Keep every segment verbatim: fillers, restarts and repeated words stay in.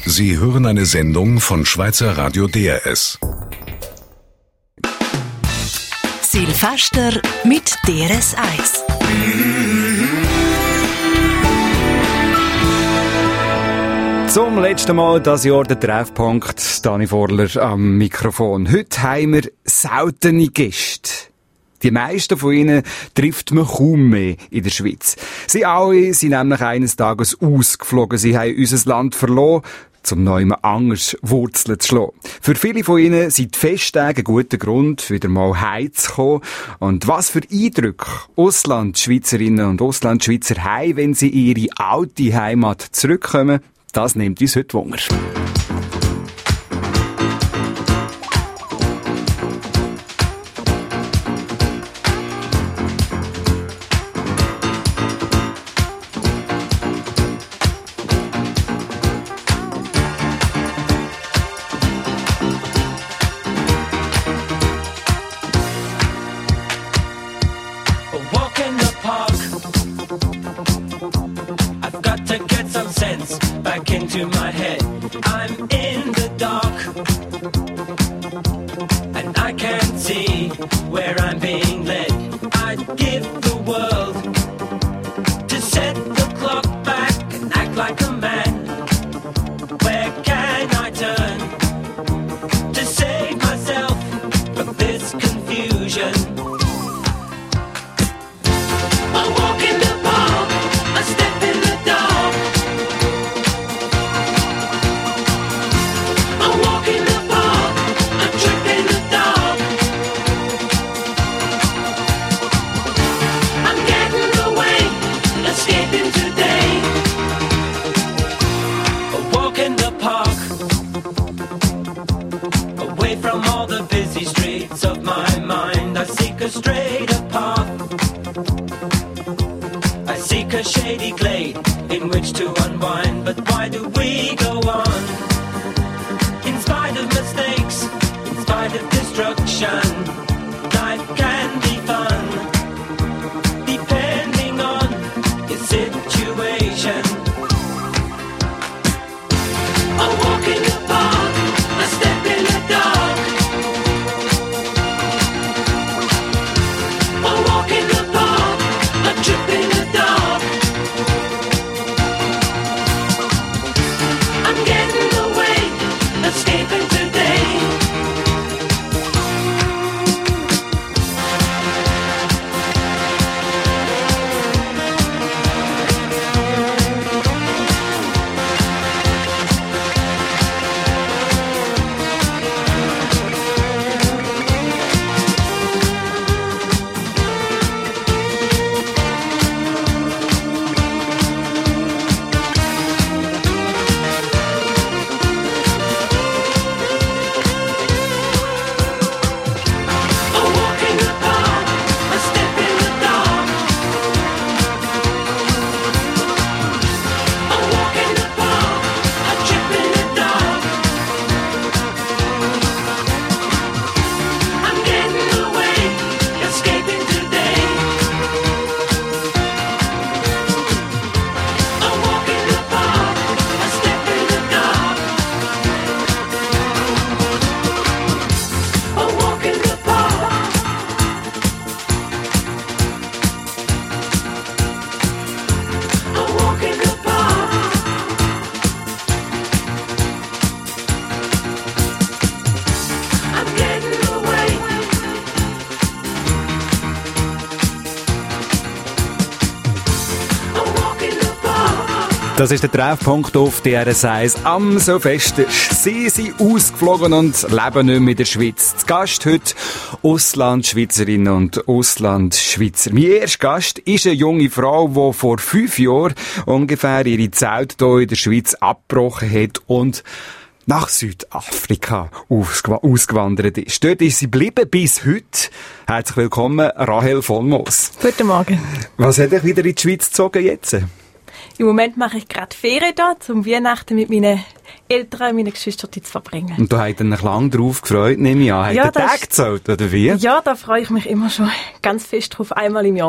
Sie hören eine Sendung von Schweizer Radio D R S. Silvester mit D R S eins. Zum letzten Mal dieses Jahr der Treffpunkt, Dani Vorler am Mikrofon. Heute haben wir seltene Gäste. Die meisten von ihnen trifft man kaum mehr in der Schweiz. Sie alle sind nämlich eines Tages ausgeflogen. Sie haben unser Land verloren, um neuem anders Wurzeln zu schlagen. Für viele von ihnen sind die Festtage ein guter Grund, wieder mal heimzukommen. Und was für Eindrücke Auslandschweizerinnen und Auslandschweizer haben, wenn sie in ihre alte Heimat zurückkommen, das nimmt uns heute Wunder. Into my head, I'm in the dark, and I can't see where I'm being led. I'd give the world to set the clock back and act like a man. Where can I turn to save myself from this confusion? I walk in the park, I step in the dark. Of my mind, I seek a straighter path. I seek a shady glade in which to unwind. But why do we go on? In spite of mistakes, in spite of destruction, life can be fun, depending on your situation. I walk in the park, I step in the dark. Trip in the dark. I'm getting away, escaping today. Das ist der Treffpunkt auf D R S eins am Silvester. Sie sind ausgeflogen und leben nicht mehr in der Schweiz. Zu Gast heute Auslandschweizerinnen und Auslandschweizer. Mein erster Gast ist eine junge Frau, die vor fünf Jahren ungefähr ihre Zeit hier in der Schweiz abgebrochen hat und nach Südafrika ausgewandert ist. Dort ist sie geblieben bis heute. Herzlich willkommen, Rahel von Moos. Guten Morgen. Was hat dich wieder in die Schweiz gezogen jetzt? Im Moment mache ich gerade Ferien hier, um Weihnachten mit meinen Eltern und meinen Geschwistern zu verbringen. Und du hast dich lang darauf gefreut, nehme ich an. Hat ja, der Tag gezählt, oder wie? Ja, da freue ich mich immer schon ganz fest drauf, einmal im Jahr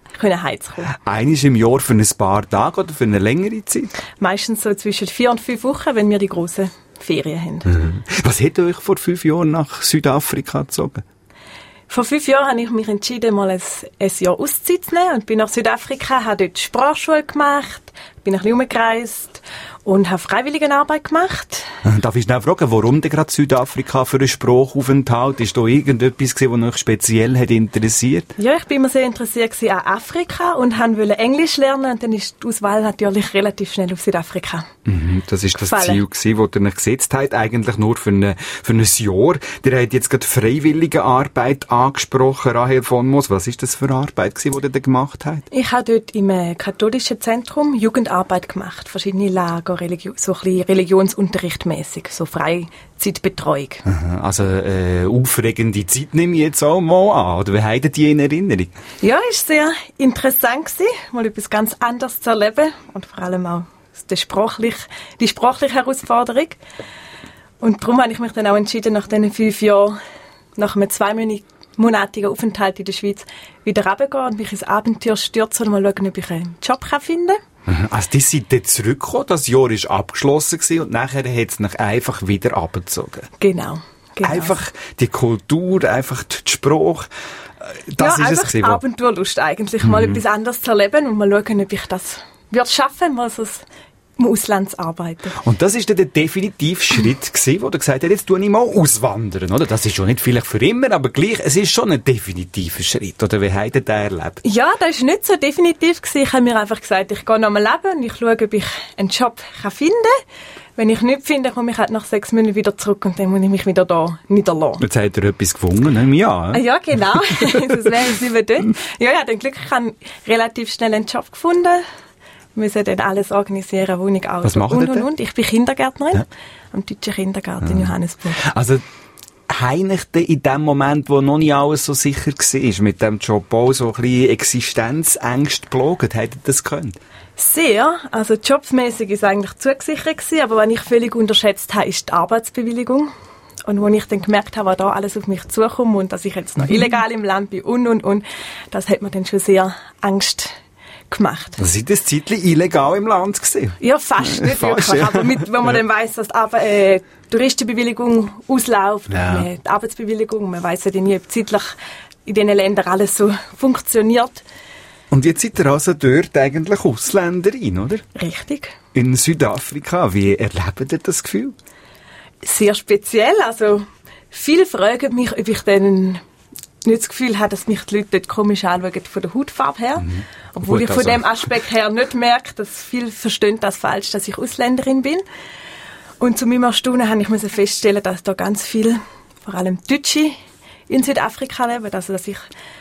können heimzukommen. Eines im Jahr für ein paar Tage oder für eine längere Zeit? Meistens so zwischen vier und fünf Wochen, wenn wir die grossen Ferien haben. Mhm. Was hat euch vor fünf Jahren nach Südafrika gezogen? Vor fünf Jahren habe ich mich entschieden, mal ein, ein Jahr Auszeit zu nehmen und bin nach Südafrika, habe dort Sprachschule gemacht, bin ein bisschen rumgereist und habe Freiwilligenarbeit gemacht. Darf ich schnell fragen, warum denn gerade Südafrika für einen Sprachaufenthalt? Ist da irgendetwas gewesen, was euch speziell hat interessiert? Ja, ich bin immer sehr interessiert an Afrika und wollte Englisch lernen und dann ist die Auswahl natürlich relativ schnell auf Südafrika. Mhm, das ist das gefallen. Ziel gewesen, das ihr euch gesetzt habt, eigentlich nur für, eine, für ein Jahr. Ihr habt jetzt gerade freiwillige Arbeit angesprochen, Rahel von Moos. Was ist das für eine Arbeit gewesen, die ihr da gemacht habt? Ich habe dort im äh, katholischen Zentrum Jugendarbeit gemacht, verschiedene Lager, Religion, so ein bisschen Religionsunterrichtmäßig, so Freizeitbetreuung. Aha, also äh, aufregende Zeit nehme ich jetzt auch mal an. Oder wie habt ihr die in Erinnerung? Ja, ist sehr interessant gewesen, mal etwas ganz anderes zu erleben und vor allem auch die sprachliche, die sprachliche Herausforderung. Und darum habe ich mich dann auch entschieden, nach diesen fünf Jahren, nach einem zweimonatigen Aufenthalt in der Schweiz, wieder runterzugehen und mich ins Abenteuer stürzen und mal schauen, ob ich einen Job finden kann. Also die seid dann zurückgekommen, das Jahr war abgeschlossen gewesen und nachher hat es mich einfach wieder abgezogen. Genau, genau. Einfach die Kultur, einfach die Sprache, das ja, ist es einfach gewesen. Abenteuerlust eigentlich, mal Mhm. etwas anderes zu erleben und mal schauen, ob ich das wird schaffen, mal so im Ausland zu arbeiten. Und das ist dann der definitive Schritt gewesen, wo du gesagt hast, jetzt tue ich mal auswandern, oder? Das ist schon nicht vielleicht für immer, aber gleich, es ist schon ein definitiver Schritt, oder wie habt ihr den erlebt? Ja, das war nicht so definitiv gewesen. Ich habe mir einfach gesagt, ich gehe noch mal leben und ich schaue, ob ich einen Job finden kann. Wenn ich nichts finde, komme ich halt nach sechs Monaten wieder zurück und dann muss ich mich wieder da niederlassen. Jetzt habt ihr etwas gefunden, ne? Ja. Ah, ja, genau. Das wäre es über dort. Ja, ja, dann Glück, ich habe relativ schnell einen Job gefunden. Wir müssen dann alles organisieren, Wohnung, Auto Was macht und, ihr und, denn? und. Ich bin Kindergärtnerin Ja. am Deutschen Kindergarten in Johannesburg. Also, heinig in dem Moment, wo noch nicht alles so sicher war, mit dem Job auch so ein bisschen Existenzängste geplagt, hättet ihr das können? Sehr. Also jobsmäßig ist eigentlich zugesichert gewesen, aber was ich völlig unterschätzt habe, ist die Arbeitsbewilligung. Und als ich dann gemerkt habe, was da alles auf mich zukommt und dass ich jetzt noch illegal im Land bin und, und, und, das hat mir dann schon sehr Angst gemacht. Also seid ihr ein Zeitchen illegal im Land gewesen? Ja, fast, nicht Fast, wirklich. ja. Aber mit, wenn man dann weiss, dass die Arbe- äh, Touristenbewilligung ausläuft, Ja. äh, die Arbeitsbewilligung, man weiss ja dann nie, ob zeitlich in diesen Ländern alles so funktioniert. Und jetzt seid ihr also dort eigentlich Ausländerin, oder? Richtig. In Südafrika. Wie erlebt ihr das Gefühl? Sehr speziell. Also, viele fragen mich, ob ich dann nicht das Gefühl habe, dass mich die Leute dort komisch anschauen von der Hautfarbe her. Mhm. Obwohl Gut, ich von also- dem Aspekt her nicht merke, dass viele verstehen das falsch, dass ich Ausländerin bin. Und zu meinem Erstaunen habe ich müssen feststellen, dass da ganz viel, vor allem Deutsche, in Südafrika leben. Also, dass ich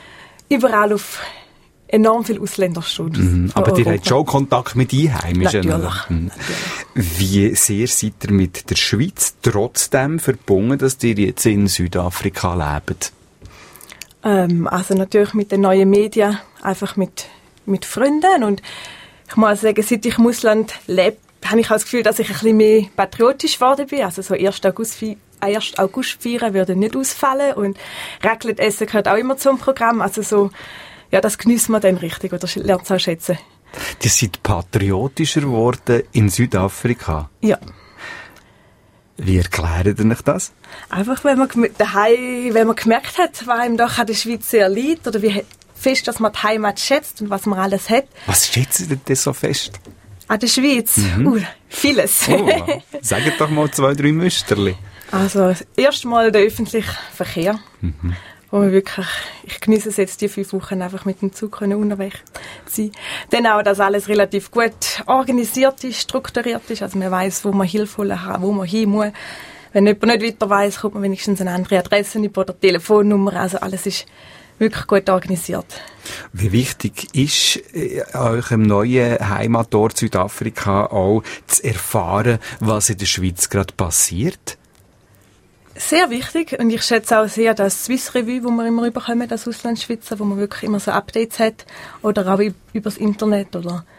überall auf enorm viele Ausländer stehe. Mhm, aber ihr habt schon Kontakt mit Einheimischen. Natürlich, oder? Mhm. natürlich. Wie sehr seid ihr mit der Schweiz trotzdem verbunden, dass ihr jetzt in Südafrika lebt? Ähm, also natürlich mit den neuen Medien, einfach mit, mit Freunden. Und ich muss sagen, seit ich im Ausland lebe, habe ich auch das Gefühl, dass ich ein bisschen mehr patriotisch geworden bin. Also so ersten August, ersten August feiern würde nicht ausfallen. Und Raclette essen gehört auch immer zum Programm. Also so, ja, das genießt man dann richtig oder lernt es auch schätzen. Ihr seid patriotischer geworden in Südafrika. Ja. Wie erklärt ihr euch das? Einfach, wenn man gem- daheim, wenn man gemerkt hat, was einem doch an der Schweiz sehr liegt oder wie he- fest, dass man die Heimat schätzt und was man alles hat. Was schätzt ihr denn so fest? An der Schweiz? Uh, vieles. Oh, sagt doch mal zwei, drei Müsterli. Also, erstmal der öffentliche Verkehr. Mhm. Wo wir wirklich, ich genieße es jetzt, die fünf Wochen einfach mit dem Zug können unterwegs sein. Dann auch, dass alles relativ gut organisiert ist, strukturiert ist. Also man weiss, wo man Hilfe holen kann, wo man hin muss. Wenn jemand nicht weiter weiss, kommt man wenigstens eine andere Adresse über oder Telefonnummer. Also alles ist wirklich gut organisiert. Wie wichtig ist äh, an eurem neuen Heimatort Südafrika auch zu erfahren, was in der Schweiz gerade passiert? Sehr wichtig und ich schätze auch sehr das Swiss Revue, wo wir immer bekommen, das Auslandsschweizer, wo man wirklich immer so Updates hat oder auch über das Internet oder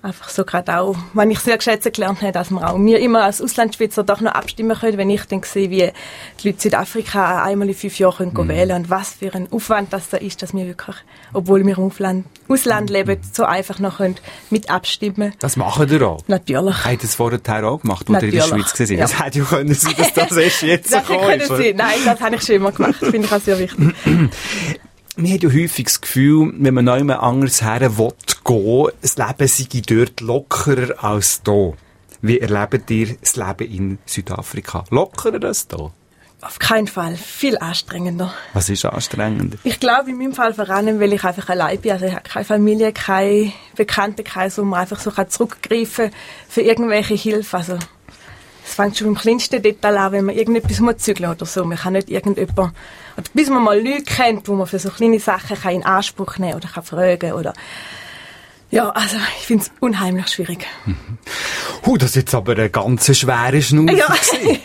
einfach so gerade auch, wenn ich sehr geschätzt gelernt habe, dass wir auch wir immer als Auslandschweizer doch noch abstimmen können, wenn ich dann sehe, wie die Leute Südafrika einmal in fünf Jahren können mhm. wählen und was für ein Aufwand das da ist, dass wir wirklich, obwohl wir im Ausland, Ausland leben, so einfach noch können mit abstimmen. Das machen ihr auch? Natürlich. Habt ihr das vorher auch gemacht, als ihr in der Schweiz gesehen? Ja. Das hätte ja können sein, dass das erst jetzt so kommt. Nein, das habe ich schon immer gemacht. Das finde ich auch sehr wichtig. Man hat ja häufig das Gefühl, wenn man noch jemand anderes her will gehen, das Leben sei dort lockerer als hier. Wie erlebt ihr das Leben in Südafrika? Lockerer als hier? Auf keinen Fall. Viel anstrengender. Was ist anstrengender? Ich glaube, in meinem Fall vor allem, weil ich einfach allein bin. Also ich habe keine Familie, keine Bekanntenkreis, wo man einfach so zurückgreifen kann für irgendwelche Hilfe. Also es fängt schon beim kleinsten Detail an, wenn man irgendetwas muss zügeln oder so. Man kann nicht irgendjemand, oder bis man mal Leute kennt, wo man für so kleine Sachen kann in Anspruch nehmen oder kann fragen oder ja, also ich finde es unheimlich schwierig. Mhm. Huh, das ist jetzt aber eine ganz schwere Schnauze. Ja.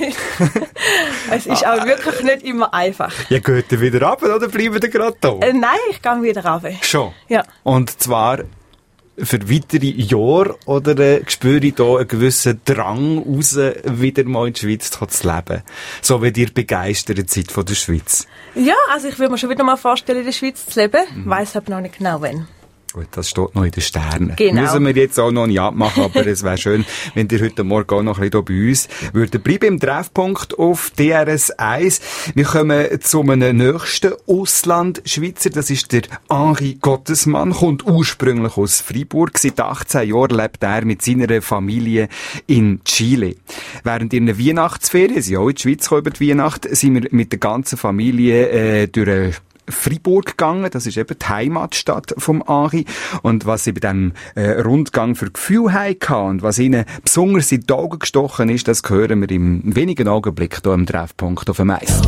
Es ist auch wirklich nicht immer einfach. Ja, geht ihr wieder runter oder bleibt ihr gerade da? Äh, nein, ich gehe wieder runter. Schon? Ja. Und zwar für weitere Jahre oder äh, spüre ich da einen gewissen Drang raus, wieder mal in der Schweiz zu leben? So wie ihr begeistert seid von der Schweiz. Ja, also ich würde mir schon wieder mal vorstellen, in der Schweiz zu leben. Ich mhm. weiss aber noch nicht genau, wann. Gut, das steht noch in den Sternen. Genau. Müssen wir jetzt auch noch nicht abmachen, aber es wäre schön, wenn ihr heute Morgen auch noch ein bisschen hier bei uns würdet bleiben im Treffpunkt auf D R S eins. Wir kommen zu einem nächsten Auslandschweizer. Das ist der Henri Gottesmann, kommt ursprünglich aus Freiburg. Seit achtzehn Jahren lebt er mit seiner Familie in Chile. Während ihrer Weihnachtsferien, sie auch in die Schweiz kommen über die Weihnacht, sind wir mit der ganzen Familie äh, durch eine Freiburg gegangen, das ist eben die Heimatstadt vom Henri. Und was sie bei diesem äh, Rundgang für Gefühl hatten und was ihnen besonders in die Augen gestochen ist, das hören wir im wenigen Augenblick hier im Treffpunkt auf dem Eis.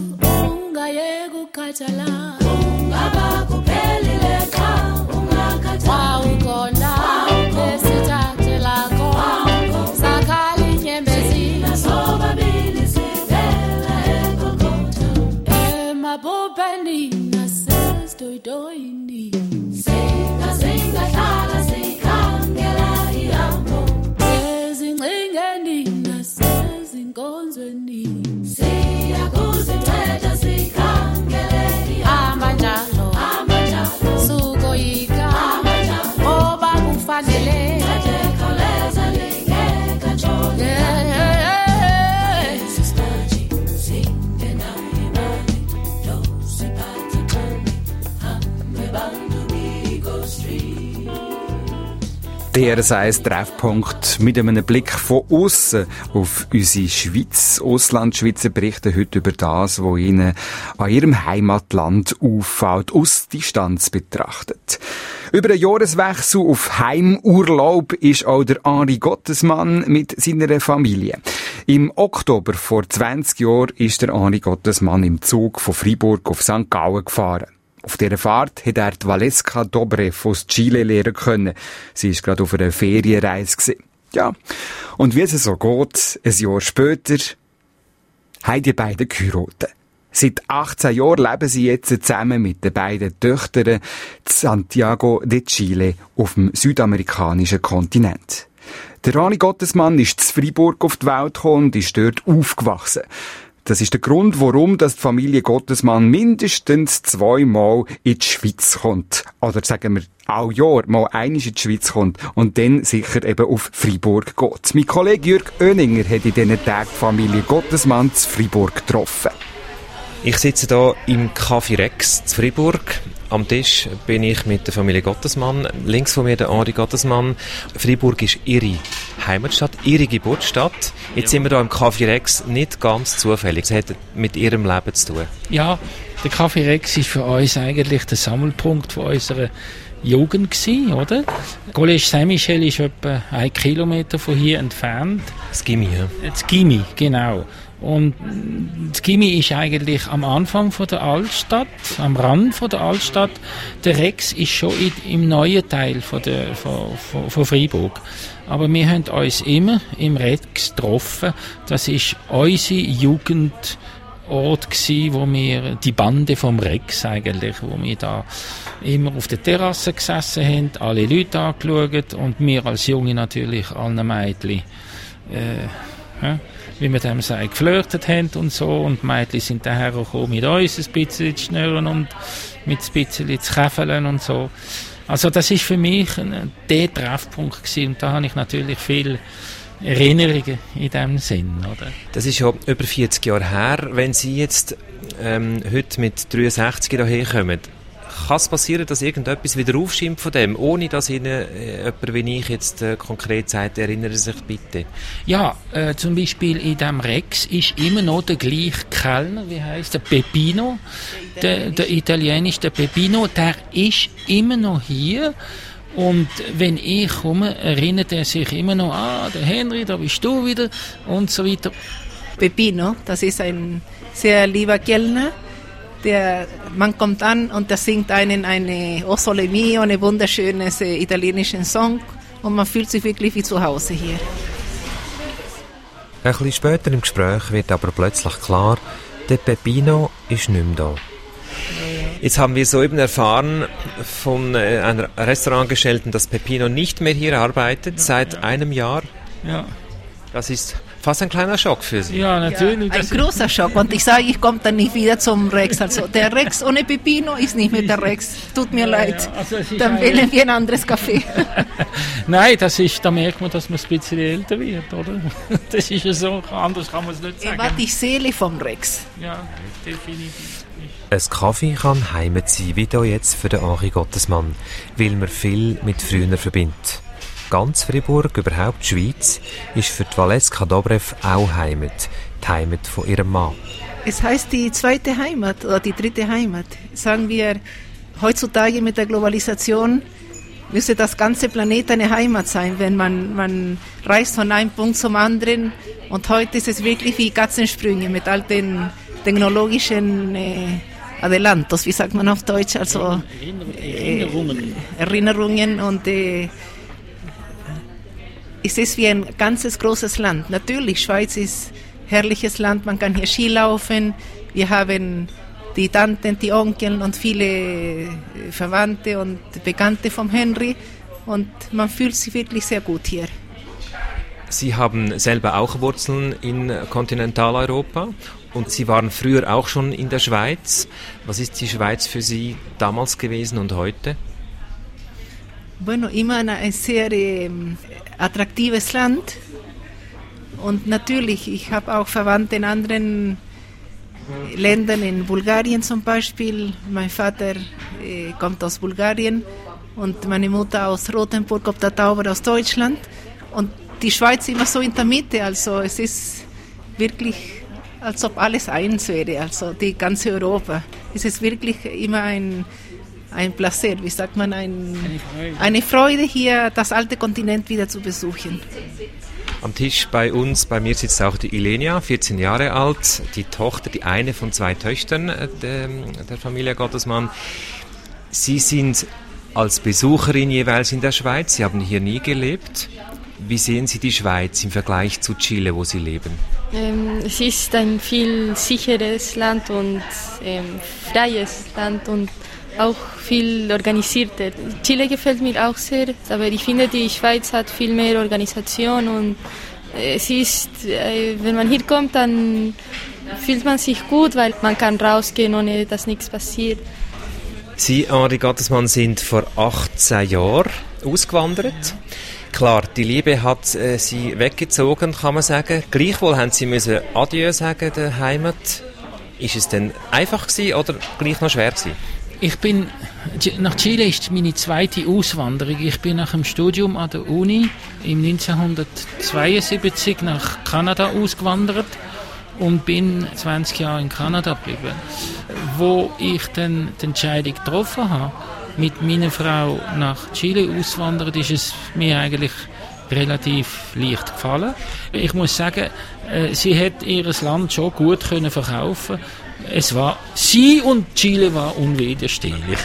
Ungaba kuphelile cha ungaka D R S eins Treffpunkt mit einem Blick von außen auf unsere Schweiz. Auslandschweizer berichten heute über das, was ihnen an ihrem Heimatland auffällt, aus Distanz betrachtet. Über den Jahreswechsel auf Heimurlaub ist auch der Henri Gottesmann mit seiner Familie. Im Oktober vor zwanzig Jahren ist der Henri Gottesmann im Zug von Freiburg auf Sankt Gallen gefahren. Auf dieser Fahrt hat er die Valeska Dobrev aus Chile lernen können. Sie war gerade auf einer Ferienreise gewesen. Ja. Und wie es so geht, ein Jahr später, haben die beiden geheiratet. Seit achtzehn Jahren leben sie jetzt zusammen mit den beiden Töchtern in Santiago de Chile auf dem südamerikanischen Kontinent. Der Henri Gottesmann ist in Freiburg auf die Welt gekommen und ist dort aufgewachsen. Das ist der Grund, warum die Familie Gottesmann mindestens zweimal in die Schweiz kommt. Oder sagen wir, auch Jahr mal einmal in die Schweiz kommt und dann sicher eben auf Freiburg geht. Mein Kollege Jürg Oeninger hat in diesen Tagen die Familie Gottesmann zu Freiburg getroffen. Ich sitze hier im Café Rex zu Freiburg. Am Tisch bin ich mit der Familie Gottesmann. Links von mir der Henri Gottesmann. Freiburg ist ihre Heimatstadt, ihre Geburtsstadt. Jetzt sind wir hier im Café Rex nicht ganz zufällig. Es hat mit ihrem Leben zu tun. Ja, der Café Rex ist für uns eigentlich der Sammelpunkt von unserer Jugend gewesen, oder? Collège Saint-Michel ist etwa ein Kilometer von hier entfernt. Das Gimmi, ja. Das Gimmi, genau. Und das Gimmi ist eigentlich am Anfang von der Altstadt, am Rand von der Altstadt. Der Rex ist schon in, im neuen Teil von, der, von, von, von Freiburg. Aber wir haben uns immer im Rex getroffen. Das ist unsere Jugendort gsi, wo wir die Bande vom Rex eigentlich, wo wir da immer auf der Terrasse gesessen haben, alle Leute angeschaut und wir als Junge natürlich allen Mädchen äh, ja, wie wir dem sagen, geflirtet haben und so. Und die Mädchen sind daher gekommen mit uns ein bisschen zu schnurren und mit ein bisschen zu käfeln und so. Also das ist für mich ein, der Treffpunkt gewesen. Und da habe ich natürlich viele Erinnerungen in diesem Sinn, oder? Das ist ja über vierzig Jahre her. Wenn Sie jetzt ähm, heute mit dreiundsechzig hierher kommen, kann es passieren, dass irgendetwas wieder aufschimmt von dem, ohne dass Ihnen äh, jemand wie ich jetzt äh, konkret sagt, erinnern Sie sich bitte? Ja, äh, zum Beispiel in diesem Rex ist immer noch der gleiche Kellner, wie heisst der, Peppino, der, der italienische der Peppino, der ist immer noch hier. Und wenn ich komme, erinnert er sich immer noch, ah, der Henry, da bist du wieder und so weiter. Peppino, das ist ein sehr lieber Kellner. Der, man kommt an und der singt einen eine O Sole Mio, einen wunderschönen äh, italienischen Song und man fühlt sich wirklich wie zu Hause hier. Ein bisschen später im Gespräch wird aber plötzlich klar, der Peppino ist nicht mehr da. Jetzt haben wir soeben erfahren von äh, einer Restaurantangestellten, dass Peppino nicht mehr hier arbeitet, seit ja. einem Jahr. Ja. Das ist fast ein kleiner Schock für Sie. Ja, natürlich. Ja, ein großer Schock. Und ich sage, ich komme dann nicht wieder zum Rex. Also der Rex ohne Peppino ist nicht mehr der Rex. Tut mir ja, leid. Ja, also dann wählen wir ein anderes Café. Nein, das ist, da merkt man, dass man ein bisschen älter wird, oder? Das ist ja so, anders kann man es nicht sagen. Er war die Seele vom Rex. Ja, definitiv. Ein Kaffee kann Heimat sein, wie hier jetzt für den Henri Gottesmann, weil man viel mit früher verbindet. Ganz Freiburg, überhaupt die Schweiz, ist für die Valeska Dobrev auch Heimat, die Heimat von ihrem Mann. Es heißt die zweite Heimat oder die dritte Heimat. Sagen wir, heutzutage mit der Globalisation müsste das ganze Planet eine Heimat sein, wenn man, man reist von einem Punkt zum anderen. Und heute ist es wirklich wie Katzensprünge mit all den technologischen äh, Adelantos, wie sagt man auf Deutsch, also äh, Erinnerungen. Erinnerungen und äh, es ist wie ein ganzes großes Land. Natürlich, Schweiz ist ein herrliches Land, man kann hier Ski laufen, wir haben die Tanten, die Onkel und viele Verwandte und Bekannte vom Henry und man fühlt sich wirklich sehr gut hier. Sie haben selber auch Wurzeln in Kontinentaleuropa und Sie waren früher auch schon in der Schweiz. Was ist die Schweiz für Sie damals gewesen und heute? Bueno, immer ein sehr äh, attraktives Land und natürlich, ich habe auch Verwandte in anderen Ländern, in Bulgarien zum Beispiel. Mein Vater äh, kommt aus Bulgarien und meine Mutter aus Rothenburg ob der Tauber aus Deutschland. Und die Schweiz immer so in der Mitte, also es ist wirklich, als ob alles eins wäre, also die ganze Europa. Es ist wirklich immer ein, ein Placer, wie sagt man, ein, eine, Freude. eine Freude hier, das alte Kontinent wieder zu besuchen. Am Tisch bei uns, bei mir sitzt auch die Ilenia, vierzehn Jahre alt, die Tochter, die eine von zwei Töchtern der, der Familie Gottesmann. Sie sind als Besucherin jeweils in der Schweiz, Sie haben hier nie gelebt. Wie sehen Sie die Schweiz im Vergleich zu Chile, wo Sie leben? Ähm, es ist ein viel sicheres Land und ähm, freies Land und auch viel organisierter. Chile gefällt mir auch sehr, aber ich finde, die Schweiz hat viel mehr Organisation und es ist, äh, wenn man hier kommt, dann fühlt man sich gut, weil man kann rausgehen, ohne dass nichts passiert. Sie, Henri Gottesmann, sind vor achtzehn Jahren ausgewandert. Klar, die Liebe hat äh, Sie weggezogen, kann man sagen. Gleichwohl haben Sie müssen Adieu sagen der Heimat. Ist es denn einfach gewesen oder gleich noch schwer gewesen? Ich bin, nach Chile ist meine zweite Auswanderung. Ich bin nach dem Studium an der Uni im neunzehnhundertzweiundsiebzig nach Kanada ausgewandert und bin zwanzig Jahre in Kanada geblieben. Wo ich dann die Entscheidung getroffen habe, mit meiner Frau nach Chile auswandern, ist es mir eigentlich relativ leicht gefallen. Ich muss sagen, sie hat ihr Land schon gut können verkaufen. Es war, sie und Chile war unwiderstehlich.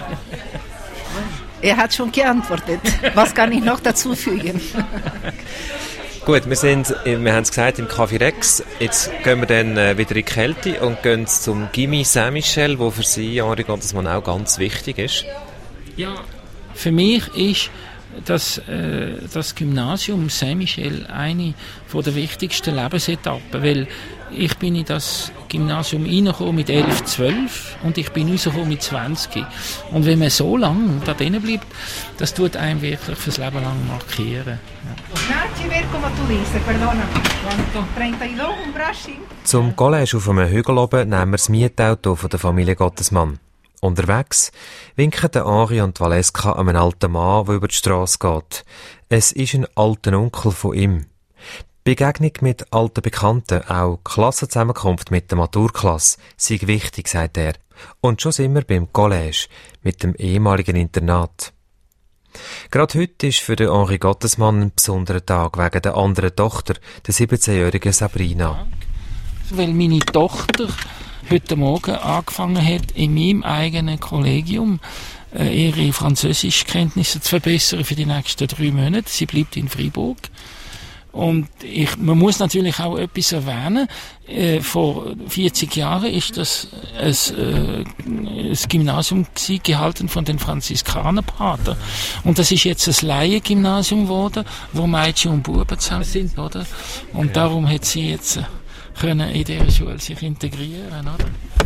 Er hat schon geantwortet. Was kann ich noch dazu fügen? Gut, wir sind, wir haben es gesagt, im Café Rex. Jetzt gehen wir dann wieder in die Kälte und gehen zum Gymnasium Saint-Michel, wo für Sie, Henri Gottesmann, auch ganz wichtig ist. Ja, für mich ist das, äh, das Gymnasium Saint-Michel eine von der wichtigsten Lebensetappen, weil ich bin in das Gymnasium reingekommen mit elf, zwölf und ich bin rausgekommen mit zwanzig. Und wenn man so lange da drinnen bleibt, das tut einem wirklich fürs Leben lang markieren. Zum College auf einem Hügel oben nehmen wir das Mietauto von der Familie Gottesmann. Unterwegs winken der Henri und Valeska einem alten Mann, der über die Strasse geht. Es ist ein alter Onkel von ihm. Begegnung mit alten Bekannten, auch Klassenzusammenkunft mit der Maturklasse, sei wichtig, sagt er. Und schon sind wir beim College, mit dem ehemaligen Internat. Gerade heute ist für den Henri Gottesmann ein besonderer Tag wegen der anderen Tochter, der siebzehnjährigen Sabrina. Weil meine Tochter heute Morgen angefangen hat, in meinem eigenen Kollegium äh, ihre Französischkenntnisse zu verbessern für die nächsten drei Monate. Sie bleibt in Freiburg. Und ich, man muss natürlich auch etwas erwähnen. Äh, vor vierzig Jahren ist das ein, äh, ein Gymnasium gewesen, gehalten von den Franziskanerpatern. Und das ist jetzt ein Laiengymnasium geworden, wo Mädchen und Buben zusammen sind, oder? Und ja. Darum hat sie jetzt äh, können in dieser Schule sich integrieren, oder?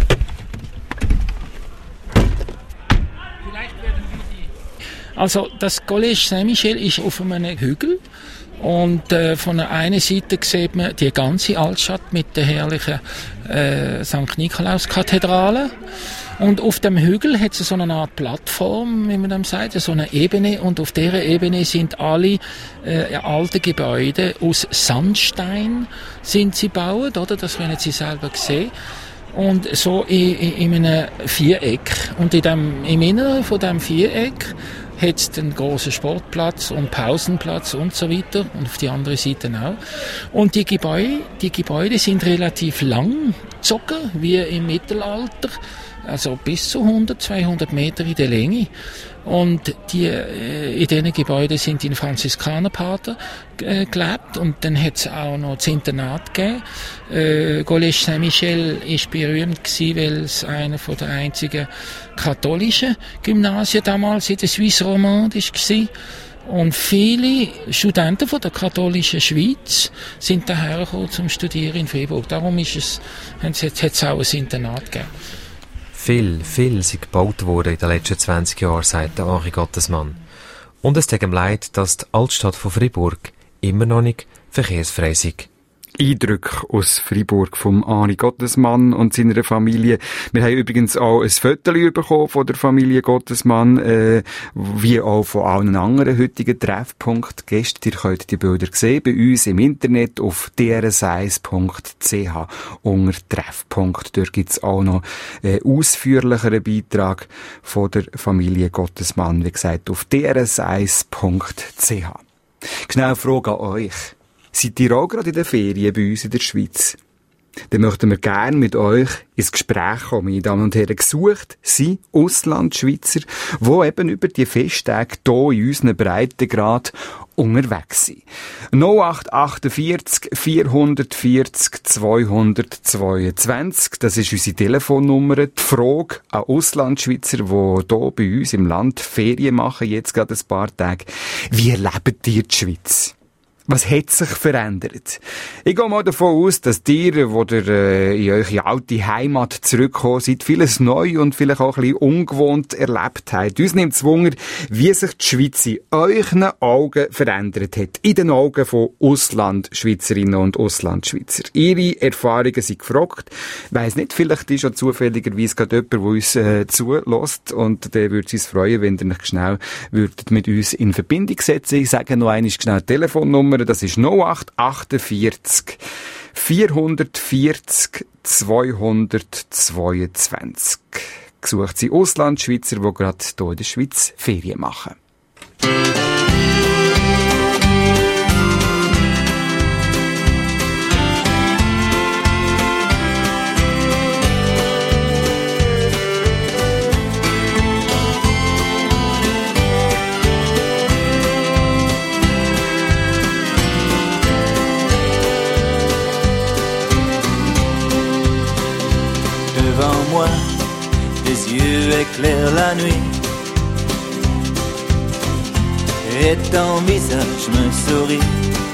Also das College Saint-Michel ist auf einem Hügel. Und äh, von der einen Seite sieht man die ganze Altstadt mit der herrlichen äh, Sankt Nikolaus-Kathedrale. Und auf dem Hügel hat es so eine Art Plattform, wie man dem sagt, so eine Ebene. Und auf dieser Ebene sind alle äh, alte Gebäude aus Sandstein sind sie gebaut, oder? Das können Sie selber sehen. Und so in, in einem Viereck. Und in dem, im Inneren von diesem Viereck hat es einen grossen Sportplatz und Pausenplatz und so weiter. Und auf die andere Seite auch. Und die Gebäude, die Gebäude sind relativ lang gezogen, wie im Mittelalter. Also bis zu hundert, zweihundert Meter in der Länge. Und die, äh, in diesen Gebäuden sind die Franziskanerpater äh, gelebt. Und dann hat es auch noch das Internat gegeben. Äh, Collège Saint-Michel war berühmt gewesen, weil es einer von der einzigen katholischen Gymnasien damals in der Suisse romande war. Und viele Studenten von der katholischen Schweiz sind daher gekommen zum Studieren in Freiburg. Darum ist es, hat es auch ein Internat gegeben. Viel, viel sind gebaut worden in den letzten zwanzig Jahren, sagt der Henri Gottesmann. Und es tut ihm leid, dass die Altstadt von Freiburg immer noch nicht verkehrsfrei ist. Eindrücke aus Freiburg vom Henri Gottesmann und seiner Familie. Wir haben übrigens auch ein Foto bekommen von der Familie Gottesmann, äh, wie auch von allen anderen heutigen Treffpunkt-Gästen. Ihr könnt die Bilder sehen bei uns im Internet auf d r s eins punkt c h unter Treffpunkt. Dort gibt's auch noch einen ausführlicheren Beitrag von der Familie Gottesmann, wie gesagt, auf d r s eins punkt c h. Schnell Frage an euch. Seid ihr auch gerade in den Ferien bei uns in der Schweiz? Dann möchten wir gerne mit euch ins Gespräch kommen, meine Damen und Herren. Gesucht sind Auslandschweizer, die eben über die Festtage hier in unseren Breitengrad unterwegs sind. null acht achtundvierzig vierhundertvierzig zweihundertzweiundzwanzig, das ist unsere Telefonnummer. Die Frage an Auslandschweizer, die hier bei uns im Land Ferien machen, jetzt gerade ein paar Tage: Wie erlebt ihr die Schweiz? Was hat sich verändert? Ich gehe mal davon aus, dass ihr, die ihr äh, in eure alte Heimat zurückgekommen seid, vieles neu und vielleicht auch ein bisschen ungewohnt erlebt habt. Uns nimmt es Wunder, wie sich die Schweiz in euren Augen verändert hat. In den Augen von Auslandschweizerinnen und Auslandschweizer. Ihre Erfahrungen sind gefragt. Ich weiss nicht, vielleicht ist ja zufälligerweise gerade jemand, der uns äh, zulässt, und der würde es uns freuen, wenn ihr euch schnell würdet mit uns in Verbindung setzen. Ich sage noch einmal schnell die Telefonnummer. Das ist null acht achtundvierzig vierhundertvierzig zweihundertzweiundzwanzig. Gesucht sind Auslandschweizer, die gerade hier in der Schweiz Ferien machen. Devant moi, tes yeux éclairent la nuit et ton visage me sourit.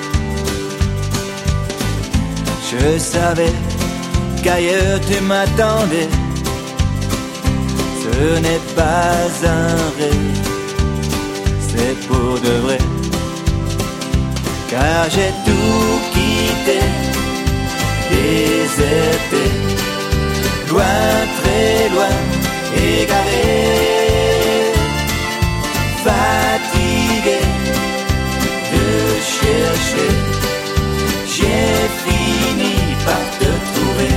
Je savais qu'ailleurs tu m'attendais. Ce n'est pas un rêve, c'est pour de vrai. Car j'ai tout quitté, déserté, loin, très loin, égaré, fatigué de chercher. J'ai fini par te trouver.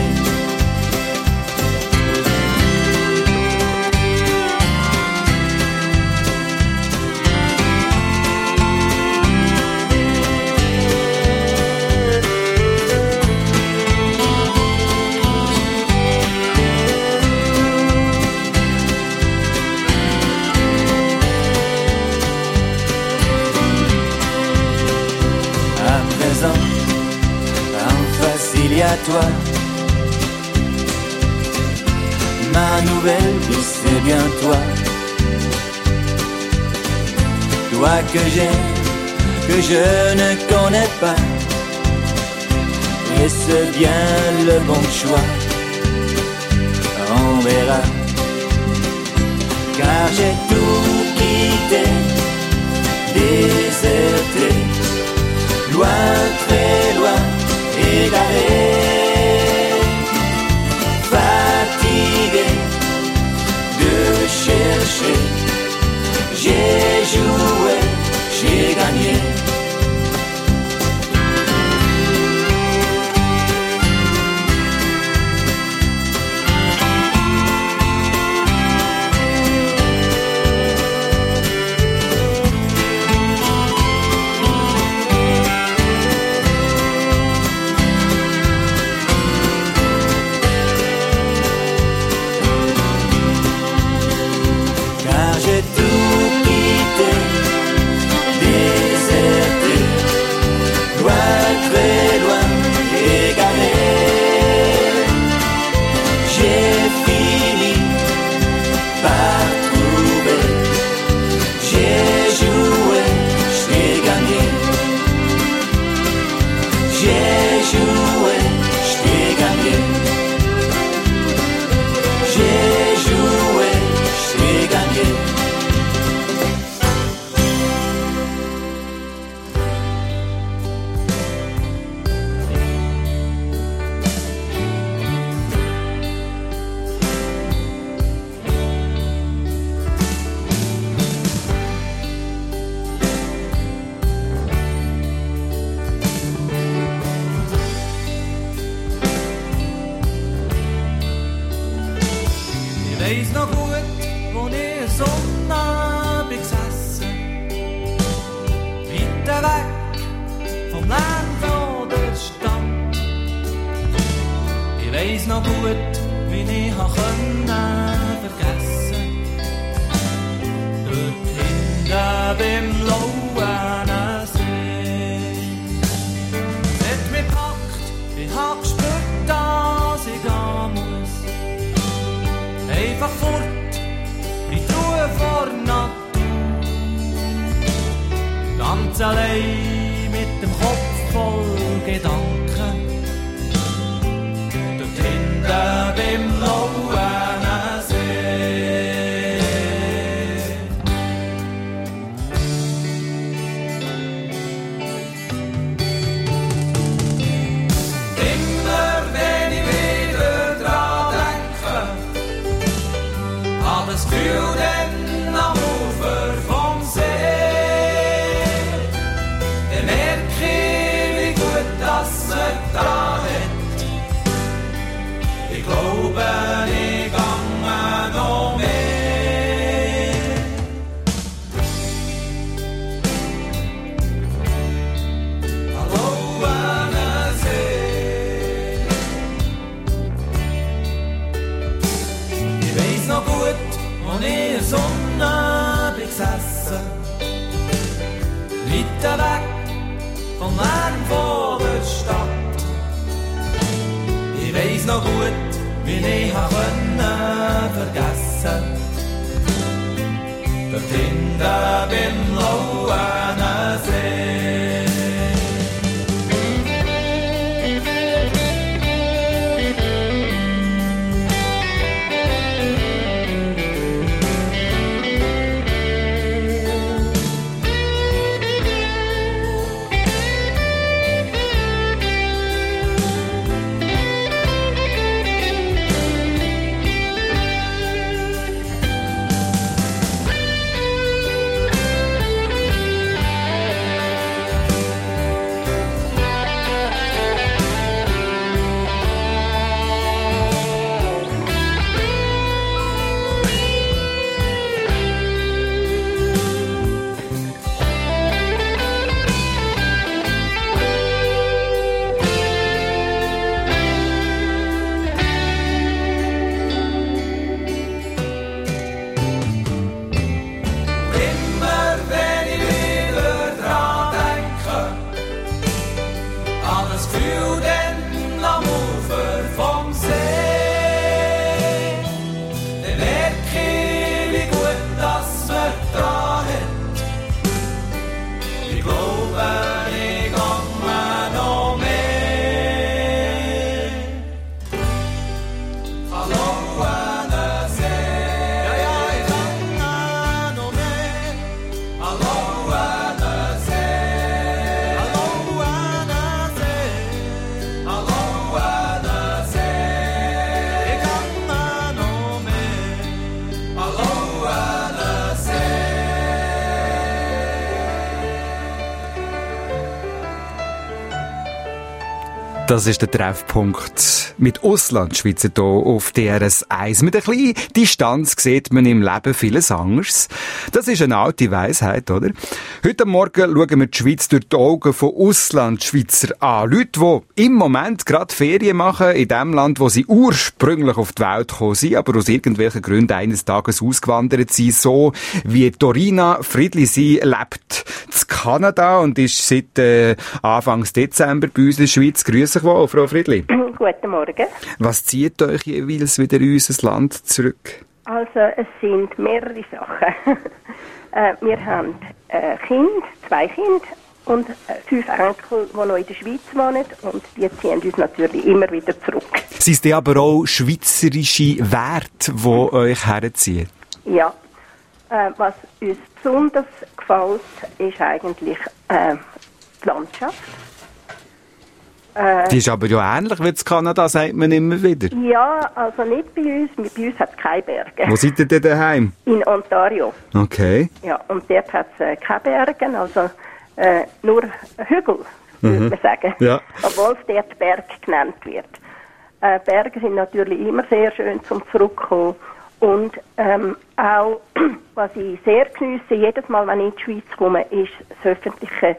Il y a toi, ma nouvelle vie, c'est bien toi. Toi que j'aime, que je ne connais pas. Et c'est bien le bon choix, on verra. Car j'ai tout quitté, déserté, loin, très loin, égaré, fatigué de chercher. J'ai joué, j'ai gagné. noch gut, wie ich ha können vergessen. Dort hinten beim blauen See. Es hat mich gepackt, ich hab gespürt, dass ich gehen muss. Einfach fort, in die Ruhe vor Natur. Ganz allein mit dem Kopf voll Gedanken. Dort hinten beim blauen See. Immer wenn ich wieder dran denke, hab das Gefühl, denn am Ufer vom See, dann merke ich, wie gut das er da hat. Ich glaube, ich gange noch mehr. Blauen See. Ich weiss noch gut, wo ich in der Sonne bin gesessen, weit weg vom Lärm von der Stadt. Ich weiss noch gut, wie ich ha können vergessen. Dort hinten beim blauen See. Das ist der Treffpunkt mit Auslandschweizer hier auf D R S eins. Mit ein bisschen Distanz sieht man im Leben vieles anderes. Das ist eine alte Weisheit, oder? Heute Morgen schauen wir die Schweiz durch die Augen von Auslandschweizer an. Leute, die im Moment gerade Ferien machen in dem Land, wo sie ursprünglich auf die Welt gekommen sind, aber aus irgendwelchen Gründen eines Tages ausgewandert sind. So wie Dorina Friedli. Sie lebt in Kanada und ist seit äh, Anfang Dezember bei uns in der Schweiz. Grüß euch wohl, Frau Friedli. Guten Morgen. Was zieht euch jeweils wieder in unser Land zurück? Also es sind mehrere Sachen. äh, wir haben äh, Kind, zwei Kinder und äh, fünf Enkel, die noch in der Schweiz wohnen und die ziehen uns natürlich immer wieder zurück. Sind es denn aber auch schweizerische Werte, die euch herziehen? Ja. Äh, was uns besonders gefällt, ist eigentlich äh, die Landschaft. Äh, die ist aber ja ähnlich wie in Kanada, sagt man immer wieder. Ja, also nicht bei uns. Bei uns hat es keine Berge. Wo seid ihr denn daheim? In Ontario. Okay. Ja, und dort hat es äh, keine Berge, also äh, nur Hügel, würde Mhm. man sagen. Ja. Obwohl es dort Berg genannt wird. Äh, Berge sind natürlich immer sehr schön zum Zurückkommen. Und ähm, auch, was ich sehr geniesse, jedes Mal, wenn ich in die Schweiz komme, ist das öffentliche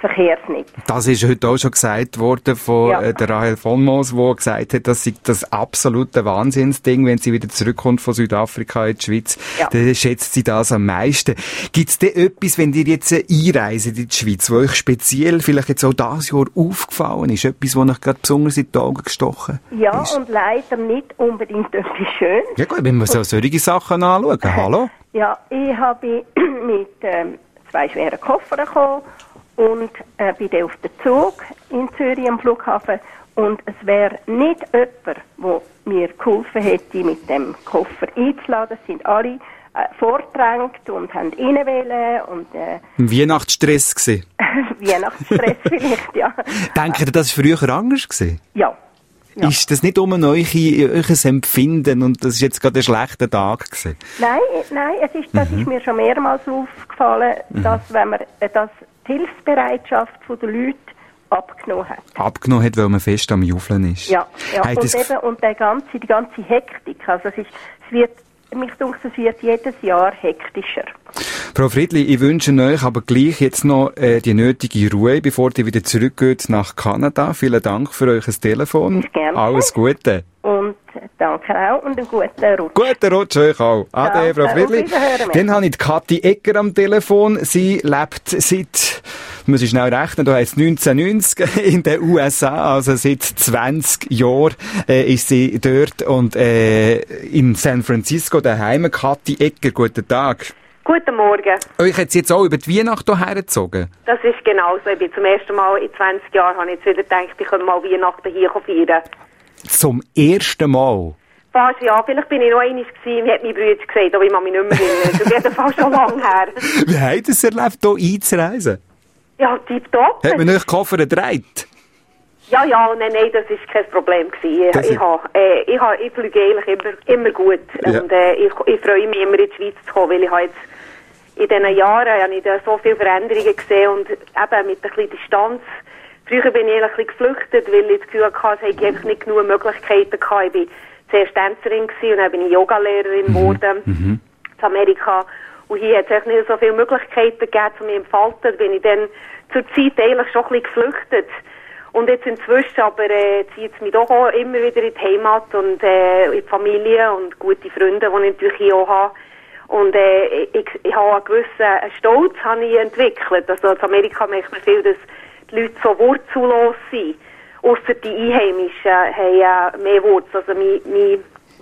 Verkehrsnetz. Das ist heute auch schon gesagt worden von Ja. äh, der Rahel von Moos, die gesagt hat, das sei das absolute Wahnsinnsding, wenn sie wieder zurückkommt von Südafrika in die Schweiz. Ja. Dann schätzt sie das am meisten. Gibt es denn etwas, wenn ihr jetzt äh, einreisen in die Schweiz, wo euch speziell vielleicht jetzt auch dieses Jahr aufgefallen ist? Etwas, was euch gerade besonders in die Augen gestochen Ja, ist? und leider nicht unbedingt etwas Schönes. Ja gut, wenn wir so solche Sachen anschauen. Hallo? Ja, ich habe mit ähm, zwei schweren Koffern gekommen und äh, bin dann auf den Zug in Zürich am Flughafen. Und es wäre nicht jemand, der mir geholfen hätte, mit dem Koffer einzuladen. Es sind alle äh, vorgedrängt und haben reinwählen und äh, Ein Weihnachtsstress gewesen. Weihnachtsstress vielleicht, ja. Denkt ihr, das war früher anders gewesen? Ja. Ja. Ist das nicht um euch, euch Empfinden und das ist jetzt gerade ein schlechter Tag gewesen? Nein, nein, es ist, das Mhm. ist mir schon mehrmals aufgefallen, dass wenn man äh, dass die Hilfsbereitschaft der Leute abgenommen hat. Abgenommen hat, weil man fest am Juffeln ist. Ja, ja. Habt Und das eben, und der ganze, die ganze Hektik, also es ist, es wird, mich denke, es wird jedes Jahr hektischer. Frau Friedli, ich wünsche euch aber gleich jetzt noch äh, die nötige Ruhe, bevor ihr wieder zurückgeht nach Kanada. Vielen Dank für euer Telefon. Gerne. Alles Gute. Und danke auch und einen guten Rutsch. Guten Rutsch euch auch. Ade, Danke, Frau Friedli. auf Wiederhören. Dann habe ich die Kathi Egger am Telefon. Sie lebt seit, muss ich schnell rechnen, da heisst neunzehnhundertneunzig in den U S A, also seit zwanzig Jahren äh, ist sie dort und äh, in San Francisco daheim. Kathi Egger, guten Tag. Guten Morgen. Euch hat jetzt auch über die Weihnacht hierher gezogen? Das ist genau so. Ich bin zum ersten Mal in zwanzig Jahren, habe ich jetzt wieder gedacht, ich könnte mal Weihnachten hier feiern. Zum ersten Mal? Fast, ja. Vielleicht bin ich noch einmal gewesen, hat mein Bruder gesagt, aber ich kann mich nicht mehr erinnern. Das ist auf jeden Fall schon lange her. Wie habt ihr es erlebt, hier einzureisen? Ja, tipptopp. Hat man euch Koffer gedreht? Ja, ja, nein, nein, das war kein Problem gewesen. Das Ich, ist- ich, habe, äh, ich, habe, ich fliege eigentlich immer, immer gut. Ja. Und äh, ich, ich freue mich immer in die Schweiz zu kommen, weil ich habe jetzt in diesen Jahren habe ich da so viele Veränderungen gesehen und eben mit ein bisschen Distanz. Früher bin ich ein bisschen geflüchtet, weil ich das Gefühl hatte, es hätte einfach nicht genug Möglichkeiten gehabt. Ich war zuerst Tänzerin gewesen und dann bin ich Yogalehrerin geworden in Amerika. Und hier hat es echt nicht so viele Möglichkeiten gegeben, zu mir entfalten. Da bin ich dann zur Zeit eigentlich schon ein bisschen geflüchtet. Und jetzt inzwischen aber äh, zieht es mich doch auch immer wieder in die Heimat und äh, in die Familie und gute Freunde, die ich natürlich hier auch habe. Und äh, ich, ich habe einen gewissen Stolz habe ich entwickelt. Also in Amerika merkt man viel, dass die Leute so wurzellos sind. Ausser die Einheimischen haben äh, mehr Wurzeln. Also mein, mein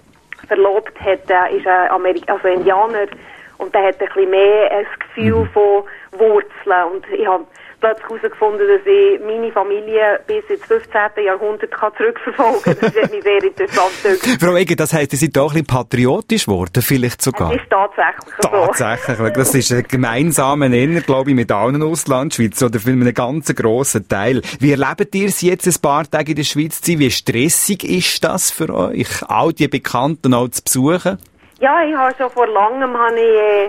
Verlobt hat, äh, ist ein Amerik also Indianer und der hat ein bisschen mehr ein Gefühl von Wurzeln. Und ich habe plötzlich herausgefunden, dass ich meine Familie bis ins fünfzehnten Jahrhundert kann zurückverfolgen kann. Das hat mich sehr interessant gedacht. Frau Egger, das heisst, ihr seid auch ein bisschen patriotisch geworden, vielleicht sogar? Das ist tatsächlich so. Tatsächlich. Das ist ein gemeinsamer Nenner, glaube ich, mit allen Auslandschweizer oder für einen ganz grossen Teil. Wie erlebt ihr es jetzt, ein paar Tage in der Schweiz zu sein? Wie stressig ist das für euch, all die Bekannten auch zu besuchen? Ja, ich habe schon vor langem habe ich, äh,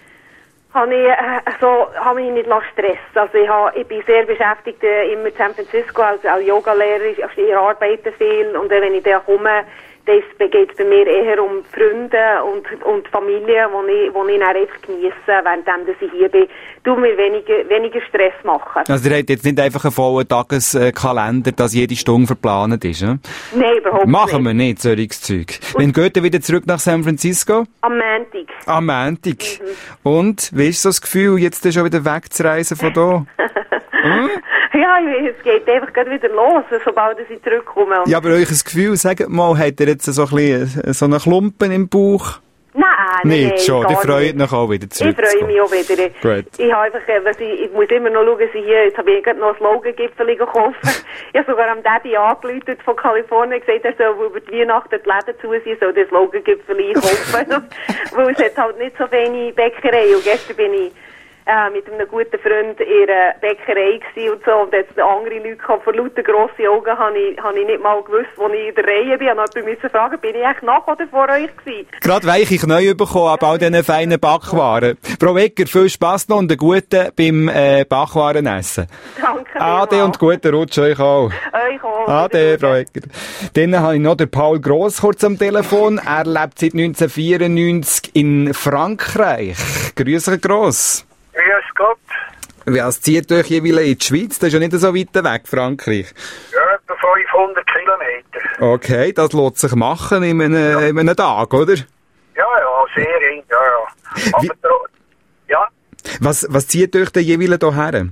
habe ich, äh, so, habe mich nicht stressen lassen. Also ich, habe, ich bin sehr beschäftigt äh, immer in San Francisco als, als Yogalehrer. Ich, ich arbeite viel und äh, wenn ich da komme, dann geht es bei mir eher um Freunde und, und Familie, die ich, wo ich dann einfach genieße, während ich hier bin. Du mir weniger, weniger Stress machen. Also ihr habt jetzt nicht einfach einen vollen Tageskalender, dass jede Stunde verplant ist, ne? Nein, überhaupt Machen nicht. wir nicht, solches Zeug. Wann geht ihr wieder zurück nach San Francisco? Am Montag. Am Montag. Und, wie ist so das Gefühl, jetzt schon wieder wegzureisen von da? hm? Ja, es geht einfach gerade wieder los, sobald ich zurückkomme. Ja, aber euch ein Gefühl, sagt mal, habt ihr jetzt so ein bisschen so einen Klumpen im Bauch? Nein, nein, Nicht nein, schon, gar ihr freut nicht. euch auch wieder Ich zurückzukommen. freue mich auch wieder. Gut. Ich habe einfach, äh, was ich, ich muss immer noch schauen, dass ich hier, jetzt habe ich gerade noch ein Slogengipfel gekauft. Ich habe sogar am Daddy angerufen von Kalifornien gesagt, er soll über die Weihnachten die Läden zu sein, soll den Slogengipfel einkaufen. Weil es hat halt nicht so wenig Bäckerei. Und gestern bin ich äh, mit einem guten Freund in einer Bäckerei gewesen und so. Und jetzt andere Leute kamen, vor lauter grosse Augen habe ich, habe ich nicht mal gewusst, wo ich in der Reihe bin. Ich musste jemanden fragen, bin ich echt nach oder vor euch gewesen? Gerade weiche Knie bekommen, ab all diesen feinen Backwaren. Frau Egger, viel Spass noch und einen guten beim äh, Backwarenessen. Danke. Ade und guten Rutsch euch auch. Euch auch. Ade, Frau Egger. Dann habe ich noch den Paul Gross kurz am Telefon. Er lebt seit neunzehnhundertvierundneunzig in Frankreich. Grüß euch, Gross. Grüß Gott. Was zieht euch jeweils in die Schweiz? Das ist ja nicht so weit weg, Frankreich. Ja, etwa fünfhundert Kilometer. Okay, das lässt sich machen in einem, ja. in einem Tag, oder? Ja, ja, sehr eng, ja, ja. Aber Wie, tro- ja. was, was zieht euch denn jeweils hierher?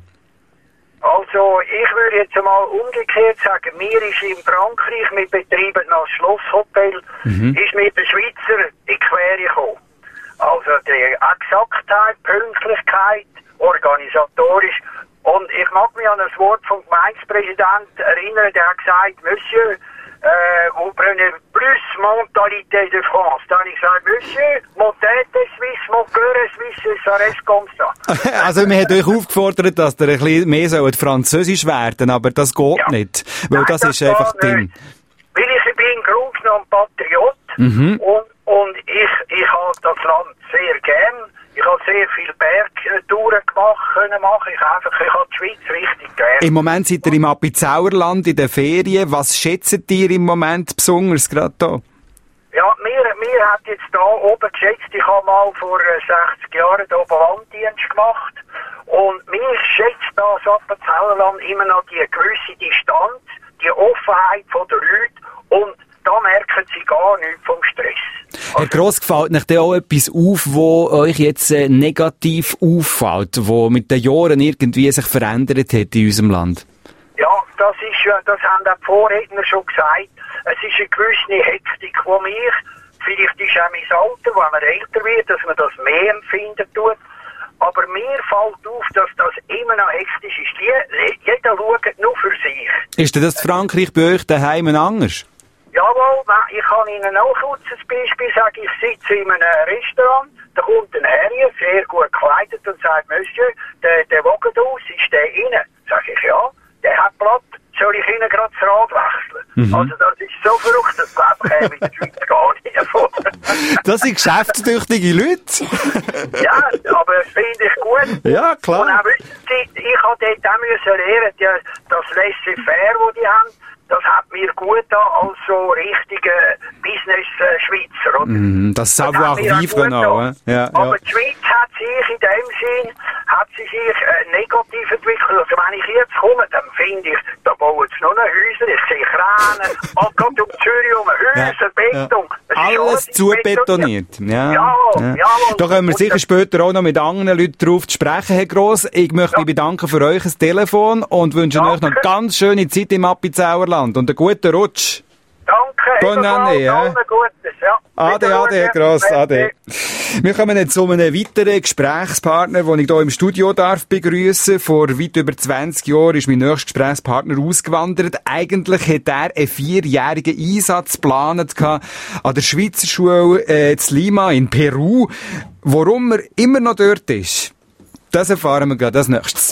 Also, ich würde jetzt einmal umgekehrt sagen, mir ist in Frankreich, wir betreiben das Schlosshotel, Mhm. ist mir der Schweizer in die Quere gekommen. Also, die Exaktheit, Pünktlichkeit, organisatorisch. Und ich mag mich an das Wort vom Gemeindepräsidenten erinnern, der hat gesagt, Monsieur, äh, vous prenez plus Mentalité de France. Da habe ich gesagt, Monsieur, mon tête est suisse, mon cœur est suisse, ça reste comme ça. Also, wir haben euch aufgefordert, dass ihr ein bisschen mehr sollt Französisch werden, aber das geht Ja. nicht. Weil Nein, das, das ist einfach geht Ding. nicht. Weil ich bin im Grunde genommen Patriot. Mhm. Und, und ich, ich habe das Land sehr gern. Ich habe sehr viele Bergtouren gemacht, können machen. Ich, einfach, ich habe die Schweiz richtig gern. Im Moment seid ihr im Appenzellerland in den Ferien. Was schätzt ihr im Moment besonders gerade da? Ja, mir, mir hat jetzt da oben geschätzt, ich habe mal vor äh, sechzig Jahren da oben Landdienst gemacht. Und mir schätzt da das Appenzellerland immer noch die gewisse Distanz, die Offenheit von den Leuten. Und da merken sie gar nichts vom Stress. Herr Gross, gefällt euch denn auch etwas auf, wo euch jetzt äh, negativ auffällt, wo mit den Jahren irgendwie sich verändert hat in unserem Land? Ja, das ist, äh, das haben auch die Vorredner schon gesagt. Es ist eine gewisse Hektik, die mich, vielleicht ist auch mein Alter, wenn man älter wird, dass man das mehr empfinden tut. Aber mir fällt auf, dass das immer noch hektisch ist. Die, jeder schaut nur für sich. Ist denn das Frankreich bei euch daheim anders? Jawohl, ich kann Ihnen auch kurz ein Beispiel sagen. Ich sitze in einem Restaurant, da kommt ein Herr, sehr gut gekleidet und sagt, Monsieur, der, der Wagenhaus, ist der innen? Sag ich, ja, der hat Blatt, soll ich Ihnen gerade das Rad wechseln? Mhm. Also das ist so verrückt, das glaube ich in der Schweiz gar nicht vor. Das sind geschäftstüchtige Leute. Ja, aber das finde ich gut. Ja, klar. Und auch, wissen Sie, ich habe dort auch müssen lernen, die, das Laissez-faire, das die haben, das hat mir gut da als so richtige Business-Schweizer. Mm, das Savoir-vivre noch, äh? ja, Aber ja. die Schweiz hat sich in dem Sinn, hat sie sich äh, negativ entwickelt. Also wenn ich jetzt komme, dann finde ich, da bauen sie nur noch Häuser, ich sehe Kräne, auch gerade um Zürich um Häuser, Ja, Beton. Es ist Alles zubetoniert. Ja, Jawohl, ja. jawohl. Da können wir Und sicher das- später auch noch mit anderen Leuten drauf zu sprechen, Herr Gross. Ich möchte mich bedanken für euch ein Telefon und wünsche euch noch eine ganz schöne Zeit im Appenzellerland und einen guten Rutsch. Danke. Bonne ebenfalls, année, ja. allen Gutes, ja. Ade, Bitte ade, Herr schauen. Gross, ade. Merci. Wir kommen jetzt zu einem weiteren Gesprächspartner, den ich hier im Studio darf begrüßen. Vor weit über zwanzig Jahren ist mein nächster Gesprächspartner ausgewandert. Eigentlich hat er einen vierjährigen Einsatz geplant an der Schweizer Schule äh, in Lima in Peru. Warum er immer noch dort ist, das erfahren wir gerade als nächstes.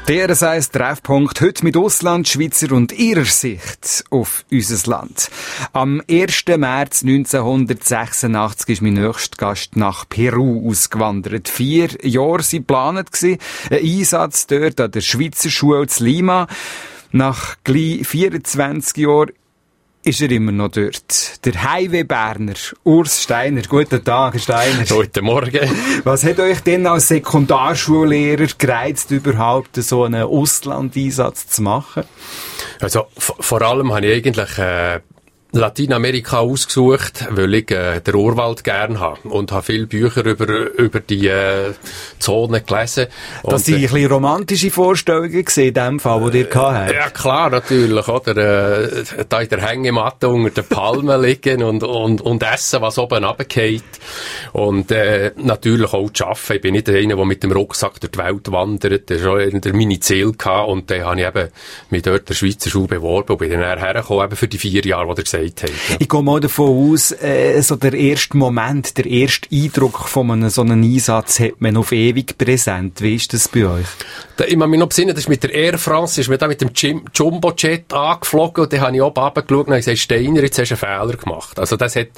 D R S eins Treffpunkt heute mit Ausland, Schweizer und ihrer Sicht auf unser Land. Am ersten März neunzehnhundertsechsundachtzig ist mein nächster Gast nach Peru ausgewandert. Vier Jahre waren geplant, ein Einsatz dort an der Schweizer Schule zu Lima. Nach gleich vierundzwanzig Jahren ist er immer noch dort. Der Highway-Berner, Urs Steiner. Guten Tag, Herr Steiner. Guten Morgen. Was hat euch denn als Sekundarschullehrer gereizt, überhaupt so einen Auslandeinsatz zu machen? Also, v- vor allem habe ich eigentlich äh, Lateinamerika ausgesucht, weil ich äh, den Urwald gern habe und habe viele Bücher über, über die äh, Zone gelesen. Das sind ein bisschen romantische Vorstellungen gewesen, in dem Fall, die ihr gehabt habt. Ja, klar, natürlich, oder? Äh, da in der Hängematte unter den Palmen liegen und, und, und essen, was oben runtergeht. Und, äh, natürlich auch zu arbeiten. Ich bin nicht einer, der mit dem Rucksack durch die Welt wandert. Das war auch meine Ziel gehabt. Und dann habe ich eben mich dort der Schweizer Schule beworben und bin dann hergekommen, eben für die vier Jahre, die er gesagt hat. Ja. Ich gehe mal davon aus, äh, so der erste Moment, der erste Eindruck von einem so einem Einsatz hat man auf ewig präsent. Wie ist das bei euch? Da, ich muss mich noch besinnen, das ist mit der Air France, ist mir da mit dem Jim- Jumbo-Jet angeflogen und dann habe ich oben runtergeschaut und habe gesagt, Steiner, jetzt hast du einen Fehler gemacht. Also das hat,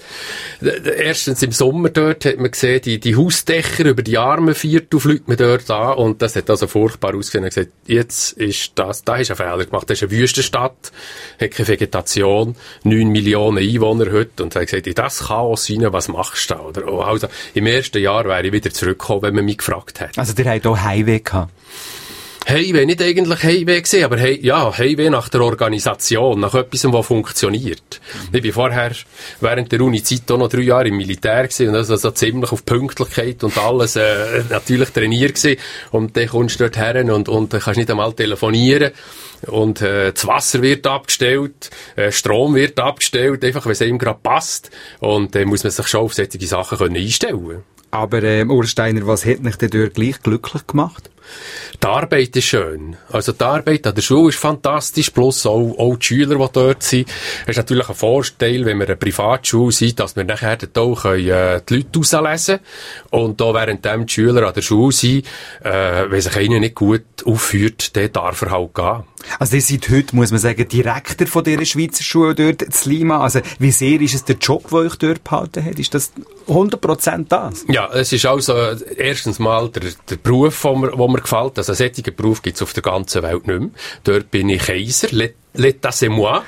erstens im Sommer dort hat man gesehen, die, die Hausdächer über die Arme Viertel fliegt man dort an und das hat also furchtbar ausgesehen. Ich habe gesagt, jetzt ist das, da hast du einen Fehler gemacht. Das ist eine Wüstenstadt, hat keine Vegetation, neun Millionen Einwohner heute und ich habe gesagt, in das Chaos rein, was machst du da? Oder? Oh, also, im ersten Jahr wäre ich wieder zurückgekommen, wenn man mich gefragt hat. Also, der hat auch Heimweh gehabt. Heimweh, nicht eigentlich Heimweh gesehen, aber hey, ja, Heimweh nach der Organisation, nach etwas, was funktioniert. Ich bin vorher während der Uni-Zeit auch noch drei Jahre im Militär gewesen und also, also ziemlich auf Pünktlichkeit und alles äh, natürlich trainiert gewesen. Und dann kommst du dort her und, und dann kannst nicht einmal telefonieren. Und äh, das Wasser wird abgestellt, äh, Strom wird abgestellt, einfach wenn es ihm gerade passt. Und dann äh, muss man sich schon auf solche Sachen können einstellen. Aber äh, Urs Steiner, was hat dich denn dort gleich glücklich gemacht? Die Arbeit ist schön. Also die Arbeit an der Schule ist fantastisch, plus auch, auch die Schüler, die dort sind. Es ist natürlich ein Vorteil, wenn wir eine Privatschule sind, dass wir nachher dort auch können, äh, die Leute rauslesen können. Und da während die Schüler an der Schule sind, äh, wenn sich einer nicht gut aufführt, dann darf er halt gehen. Also ihr seid heute, muss man sagen, Direktor von dieser Schweizer Schule dort in Lima. Also wie sehr ist es der Job, den euch dort behalten hat? Ist das hundert Prozent das? Ja, es ist also erstens mal der, der Beruf, der mir, der mir gefällt. Also einen solchen Beruf gibt es auf der ganzen Welt nicht mehr. Dort bin ich Kaiser. L'état c'est moi.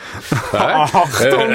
Achtung,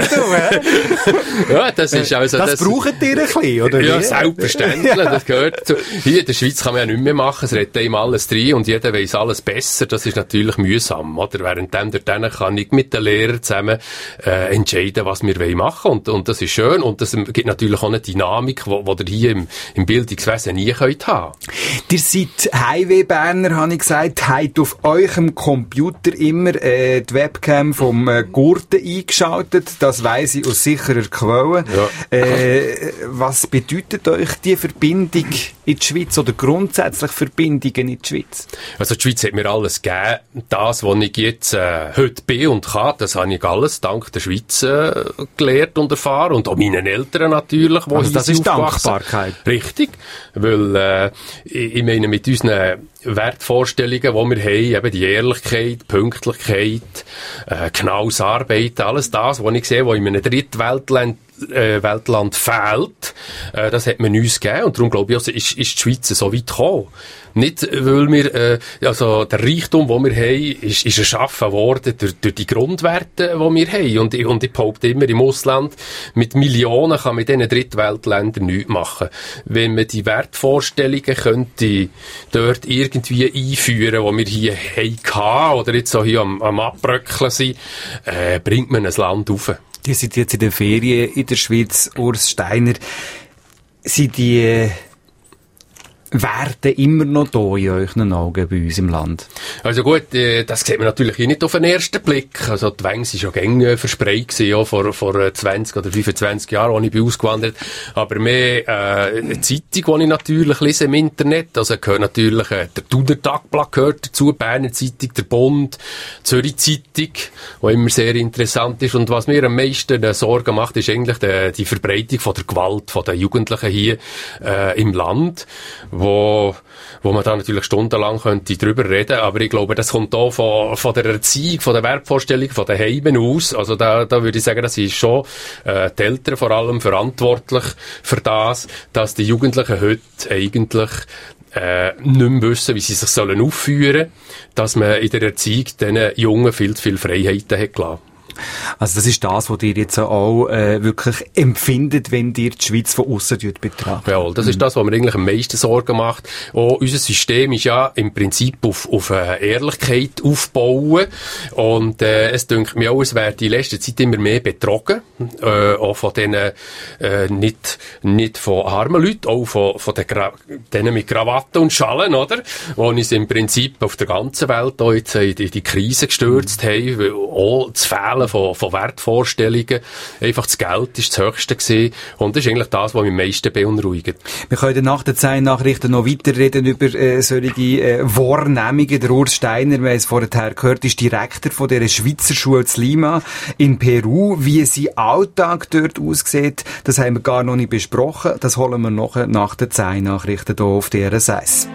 du, ja, das ist also... Das, das braucht ihr ein bisschen, oder ja, wie? selbstverständlich. Das gehört zu. Hier in der Schweiz kann man ja nichts mehr machen. Es redet einem alles rein und jeder weiss alles besser. Das ist natürlich mühsam, oder? Währenddem der dann kann ich mit den Lehrern zusammen äh, entscheiden, was wir machen wollen. Und, und das ist schön. Und das gibt natürlich auch eine Dynamik, die ihr hier im, im Bildungswesen nie könnt haben. Ihr seid Highway-Berner, habe ich gesagt, habt auf eurem Computer immer äh, die Webcam vom äh, Gurten eingeschaltet. Das weiss ich aus sicherer Quelle. Ja. Äh, was bedeutet euch die Verbindung in die Schweiz oder grundsätzlich Verbindungen in die Schweiz? Also die Schweiz hat mir alles gegeben. Das, was ich jetzt äh, heute bin und kann, das habe ich alles dank der Schweiz äh, gelernt und erfahren. Und auch meinen Eltern natürlich. Wo also das ist aufgewachsen. Dankbarkeit. Richtig. Weil äh, ich, ich meine, mit unseren Wertvorstellungen, die wir haben, eben die Ehrlichkeit, Pünktlichkeit, äh, genaues Arbeiten, alles das, was ich sehe, was in einem Drittweltland Äh, Weltland fehlt, äh, das hat man uns gegeben und darum glaube ich, also ist, ist die Schweiz so weit gekommen. Nicht, weil wir, äh, also der Reichtum, den wir haben, ist, ist erschaffen worden durch, durch die Grundwerte, die wir haben. Und ich, und ich behaupte immer, im Ausland mit Millionen kann man in diesen Drittweltländern nichts machen. Wenn man die Wertvorstellungen könnte dort irgendwie einführen, die wir hier hatten, oder jetzt so hier am, am Abbröckeln sind, äh, bringt man ein Land rauf. Ihr seid jetzt in der Ferien in der Schweiz, Urs Steiner. Sind die äh, Werte immer noch da in euren Augen bei uns im Land? Also gut, äh, das sieht man natürlich hier nicht auf den ersten Blick. Also die Wänge waren schon gängig verspreit gewesen, ja, vor, vor zwanzig oder fünfundzwanzig Jahren, als ich bin ausgewandert. Aber mehr äh, eine Zeitung, die ich natürlich lese im Internet. Also gehört natürlich äh, der Thuner Tagblatt gehört dazu, Berner Zeitung, der Bund, Zürich Zeitung, die immer sehr interessant ist. Und was mir am meisten äh, Sorgen macht, ist eigentlich die, die Verbreitung von der Gewalt von den Jugendlichen hier äh, im Land, wo, wo man da natürlich stundenlang könnte drüber reden, aber ich glaube, das kommt auch von, von der Erziehung, von der Wertvorstellung, von den Heimen aus. Also da, da würde ich sagen, das ist schon äh, die Eltern vor allem verantwortlich für das, dass die Jugendlichen heute eigentlich äh, nicht mehr wissen, wie sie sich sollen aufführen, dass man in der Erziehung diesen Jungen viel zu viele Freiheiten hat gelassen. Also das ist das, was ihr jetzt auch äh, wirklich empfindet, wenn ihr die Schweiz von aussen betrachtet. Ja, das ist das, was mir eigentlich am meisten Sorgen macht. Auch unser System ist ja im Prinzip auf, auf äh, Ehrlichkeit aufbauen. Und äh, es dünkt mir auch, es wird in letzter Zeit immer mehr betrogen. Äh, auch von denen, äh, nicht, nicht von armen Leuten, auch von, von den Gra- denen mit Krawatten und Schalen, oder? Die uns im Prinzip auf der ganzen Welt auch jetzt in die, die Krise gestürzt mhm. haben, weil auch das Fehlen Von, von Wertvorstellungen. Einfach das Geld ist das Höchste gewesen. Und das ist eigentlich das, was mich am meisten beunruhigt. Wir können nach den zehn Nachrichten noch weiterreden über äh, solche äh, Wahrnehmungen. Der Urs Steiner, wir haben es vorher gehört, ist Direktor von dieser Schweizer Schule in Lima in Peru. Wie sein Alltag dort aussieht, das haben wir gar noch nicht besprochen. Das holen wir noch nach den zehn Nachrichten hier auf D R S eins.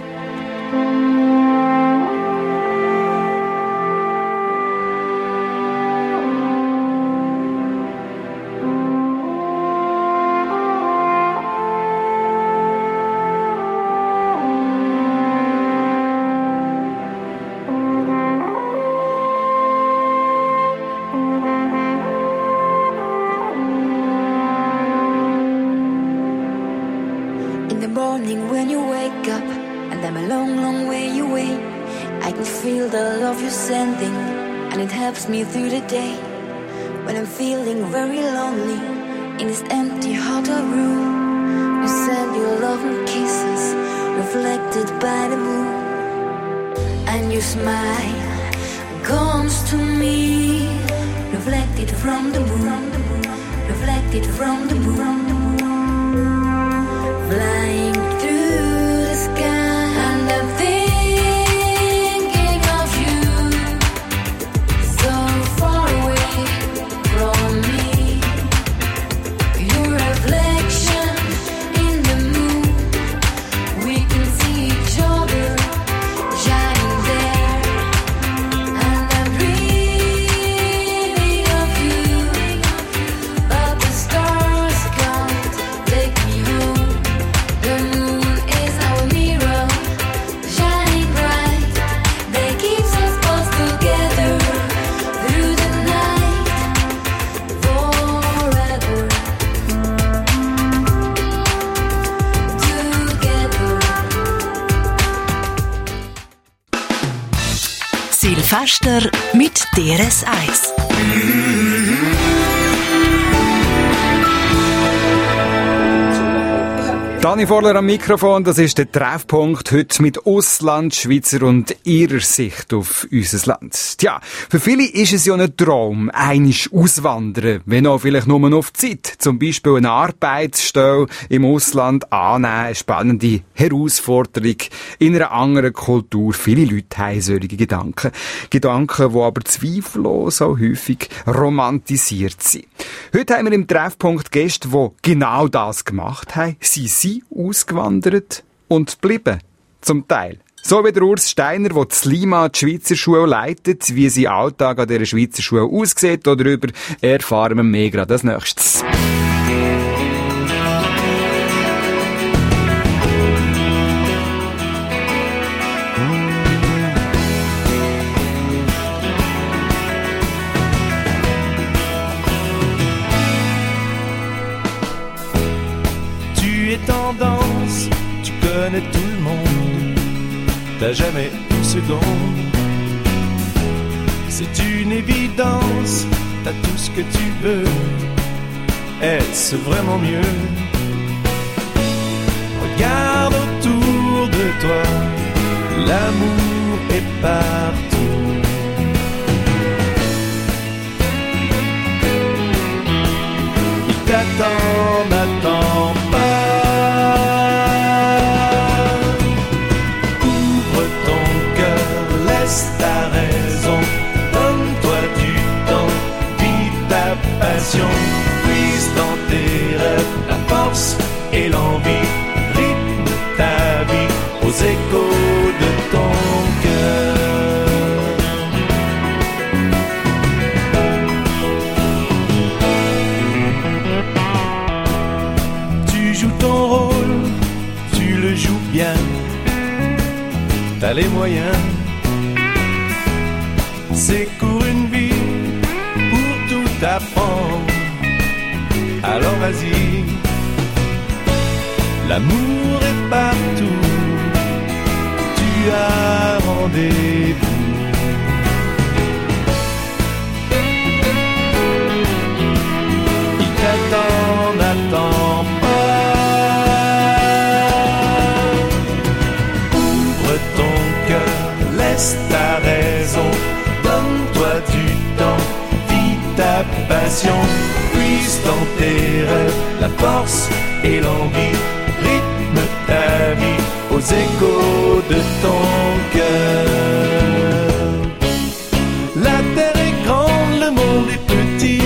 Me through the day when I'm feeling very lonely in this empty hotel room. You send your love and kisses reflected by the moon, and your smile comes to me reflected from the moon, reflected from the moon, flying through the sky, and I'm thinking Silvester mit D R S eins. Dani Vorler am Mikrofon, das ist der Treffpunkt heute mit Auslandschweizer und ihrer Sicht auf unser Land. Tja, für viele ist es ja ein Traum, einisch auswandern, wenn auch vielleicht nur noch auf Zeit. Zum Beispiel eine Arbeitsstelle im Ausland annehmen, eine spannende Herausforderung in einer anderen Kultur. Viele Leute haben solche Gedanken. Gedanken, die aber zweifellos auch häufig romantisiert sind. Heute haben wir im Treffpunkt Gäste, die genau das gemacht haben. Sie sind ausgewandert und geblieben. Zum Teil. So wie der Urs Steiner, der in Lima die Schweizer Schule leitet, wie sein Alltag an dieser Schweizer Schule aussieht, darüber erfahren wir mehr gerade als nächstes. Tendance, tu connais tout le monde, t'as jamais une seconde. C'est une évidence, t'as tout ce que tu veux, est-ce vraiment mieux? Regarde autour de toi, l'amour est partout. Il t'attend, n'attend pas. Ta raison, donne-toi du temps, vis ta passion, puise dans tes rêves la force et l'envie, rythme ta vie. aux échos de ton cœur. Tu joues ton rôle, tu le joues bien, t'as les moyens. C'est court une vie pour tout apprendre. Alors vas-y, l'amour est partout, tu as rendez-vous. Il t'attend, n'attend pas. Ouvre ton cœur, laisse ta raison, donne-toi du temps, vis ta passion. Puisse dans tes rêves la force et l'envie, rythme ta vie aux échos de ton cœur. La terre est grande, le monde est petit.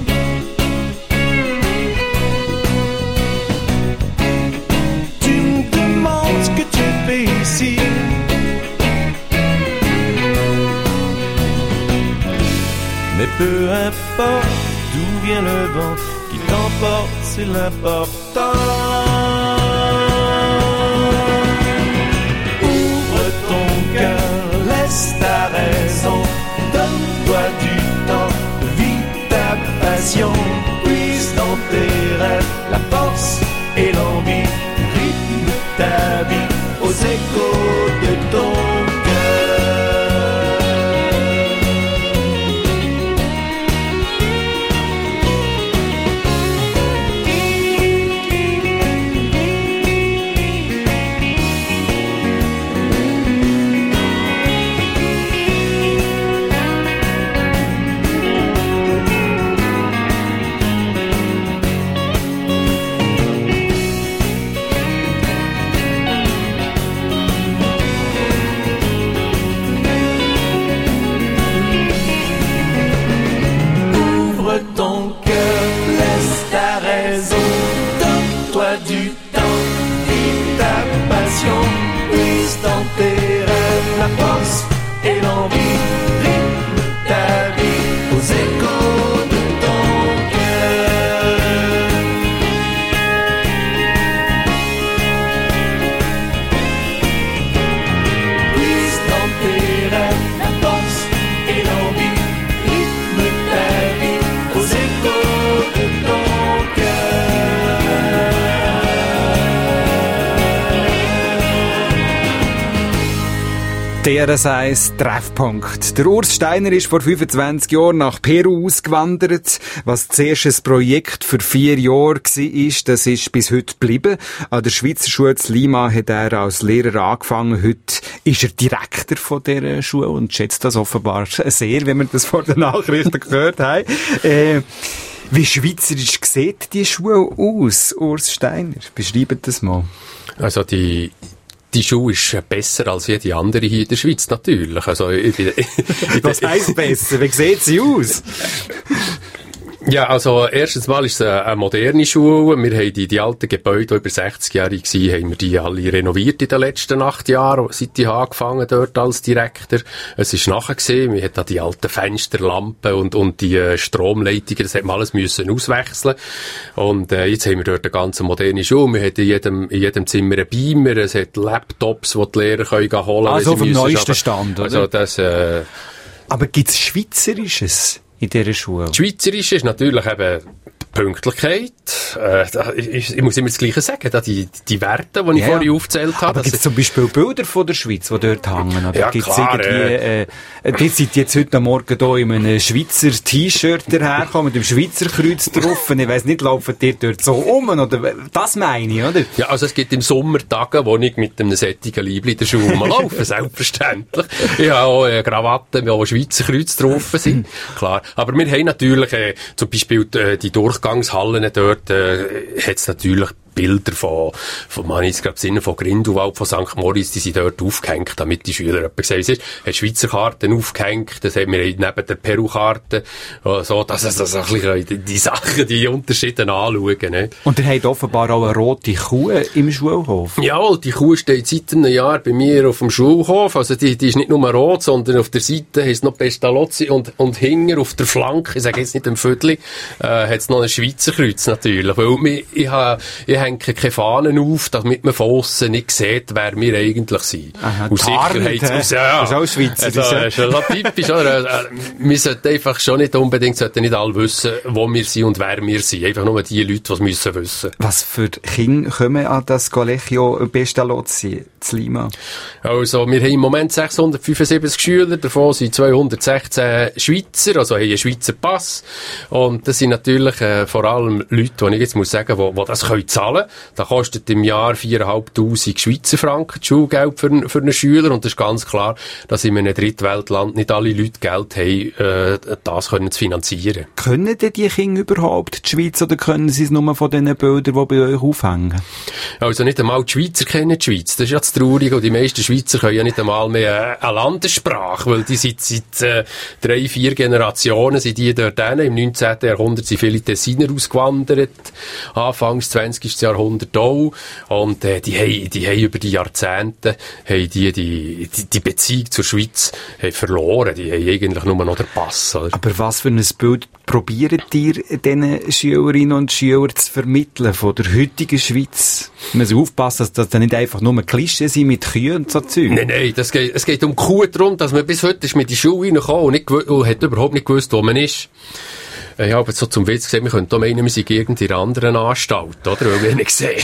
Tu me demandes ce que tu fais ici. Mais peu importe d'où vient le vent, qui t'emporte, c'est l'important. Ouvre ton cœur, laisse ta raison, donne-toi du temps, vis ta passion. Puisse dans tes rêves la force et l'envie, rythme ta vie aux échos de ton cœur. Ton cœur, laisse ta raison, donne-toi du temps, vis ta passion, puisse dans tes rêves la force et l'envie, rythme ta vie aux échos de ton cœur. Puisse dans tes rêves la force et l'envie, rythme ta vie aux échos de ton cœur. D R S eins Treffpunkt. Der Urs Steiner ist vor fünfundzwanzig Jahren nach Peru ausgewandert. Was zuerst ein Projekt für vier Jahre war, das ist bis heute geblieben. An der Schweizer Schule in Lima hat er als Lehrer angefangen. Heute ist er Direktor von dieser Schule und schätzt das offenbar sehr, wenn wir das vor den Nachrichten gehört haben. Äh, wie schweizerisch sieht die Schule aus, Urs Steiner? Beschreibt das mal. Also die Die Schule ist besser als jede andere hier in der Schweiz, natürlich. Also, ich bin, Was heisst besser? Wie sieht sie aus? Ja, also, erstens mal ist es eine, eine moderne Schule. Wir haben die, die alten Gebäude, die über sechzigjährig waren, haben wir die alle renoviert in den letzten acht Jahren, seit ich angefangen dort als Direktor. Es ist nachher gesehen, wir hatten die alten Fensterlampen und, und die äh, Stromleitungen, das hätten wir alles müssen auswechseln. Und, äh, jetzt haben wir dort eine ganz moderne Schule. Wir haben in jedem, in jedem Zimmer einen Beamer, es hat Laptops, die die Lehrer können holen können. Also auf dem neuesten Stand, oder? Also das, äh, Aber gibt's Schweizerisches in dieser Schule? Schweizerisch ist natürlich eben Pünktlichkeit. Äh, da, ich, ich muss immer das Gleiche sagen, da die, die Werte, die ich ja. vorhin aufgezählt habe. Aber gibt es zum Beispiel Bilder von der Schweiz, die dort hängen? Oder ja, gibt's klar. Irgendwie, äh, die sind jetzt heute Morgen hier in einem Schweizer T-Shirt dahergekommen, mit dem Schweizer Kreuz drauf. Ich weiss nicht, laufen die dort so um? Oder, das meine ich, oder? Ja, also es gibt im Sommer Tage, wo ich mit einem sättigen Liebli in der Schule laufe, selbstverständlich. Ich habe auch äh, Krawatten, wo Schweizer Kreuz drauf sind, klar. Aber wir haben natürlich äh, zum Beispiel äh, die Durchgangshallen dort, äh, hat es natürlich Bilder von, von man ist gerade Sinne von Grindelwald, von Sankt Moritz, die sind dort aufgehängt, damit die Schüler etwas sehen. Es ist, hat Schweizer Karten aufgehängt, das haben wir neben der Peru-Karte, so, dass es das ein bisschen die, die Sachen, die Unterschiede anschauen, ne? Und ihr habt offenbar auch eine rote Kuh im Schulhof. Jawohl, die Kuh steht seit einem Jahr bei mir auf dem Schulhof, also die, die ist nicht nur rot, sondern auf der Seite heisst noch Pestalozzi und, und hinten auf der Flanke, ich sage jetzt nicht im Viertel, äh, hat es noch ein Schweizer Kreuz natürlich, weil wir, ich, ha, ich hänge keine Fahnen auf, damit man von aussen nicht sieht, wer wir eigentlich sind. Aha, aus Sicherheit, aus, ja, das ist auch Schweizer. Also, das ist ja typisch, oder? Wir sollten einfach schon nicht unbedingt, sollten nicht alle wissen, wo wir sind und wer wir sind. Einfach nur die Leute, die es müssen wissen. Was für Kinder kommen an das Collegio Pestalozzi zu Lima? Also, wir haben im Moment sechshundertfünfundsiebzig Schüler, davon sind zweihundertsechzehn Schweizer, also haben einen Schweizer Pass. Und das sind natürlich äh, vor allem Leute, die ich jetzt muss sagen, die, die das können zahlen. Da kostet im Jahr viertausendfünfhundert Schweizer Franken das Schulgeld für, für einen Schüler. Und das ist ganz klar, dass in einem Drittweltland nicht alle Leute Geld haben, äh, das können zu finanzieren. Können denn die Kinder überhaupt die Schweiz oder können sie es nur von den Bildern, die bei euch aufhängen? Also nicht einmal die Schweizer kennen die Schweiz. Das ist ja das Traurige. Und die meisten Schweizer können ja nicht einmal mehr eine Landessprache, weil die sind seit äh, drei, vier Generationen sind die dort hin. Im neunzehnten Jahrhundert sind viele Tessiner ausgewandert. Anfangs zwanzigsten Jahrhundert auch. Und äh, die haben, die haben über die Jahrzehnte haben die, die, die, die Beziehung zur Schweiz haben verloren. Die haben eigentlich nur noch den Pass. Oder? Aber was für ein Bild probiert ihr diesen Schülerinnen und Schülern zu vermitteln von der heutigen Schweiz? Man muss aufpassen, dass das dann nicht einfach nur Klischee sind mit Kühen und so Zeug. Nein, nein, das geht, es geht um Kuh darum, dass man bis heute ist mit in die Schule reingekommen und, nicht, und hat überhaupt nicht gewusst, wo man ist. Ich habe jetzt so zum Witz gesehen, wir könnten auch meinen, wir sind irgendwie in einer anderen Anstalt, oder? Weil wir nicht gesehen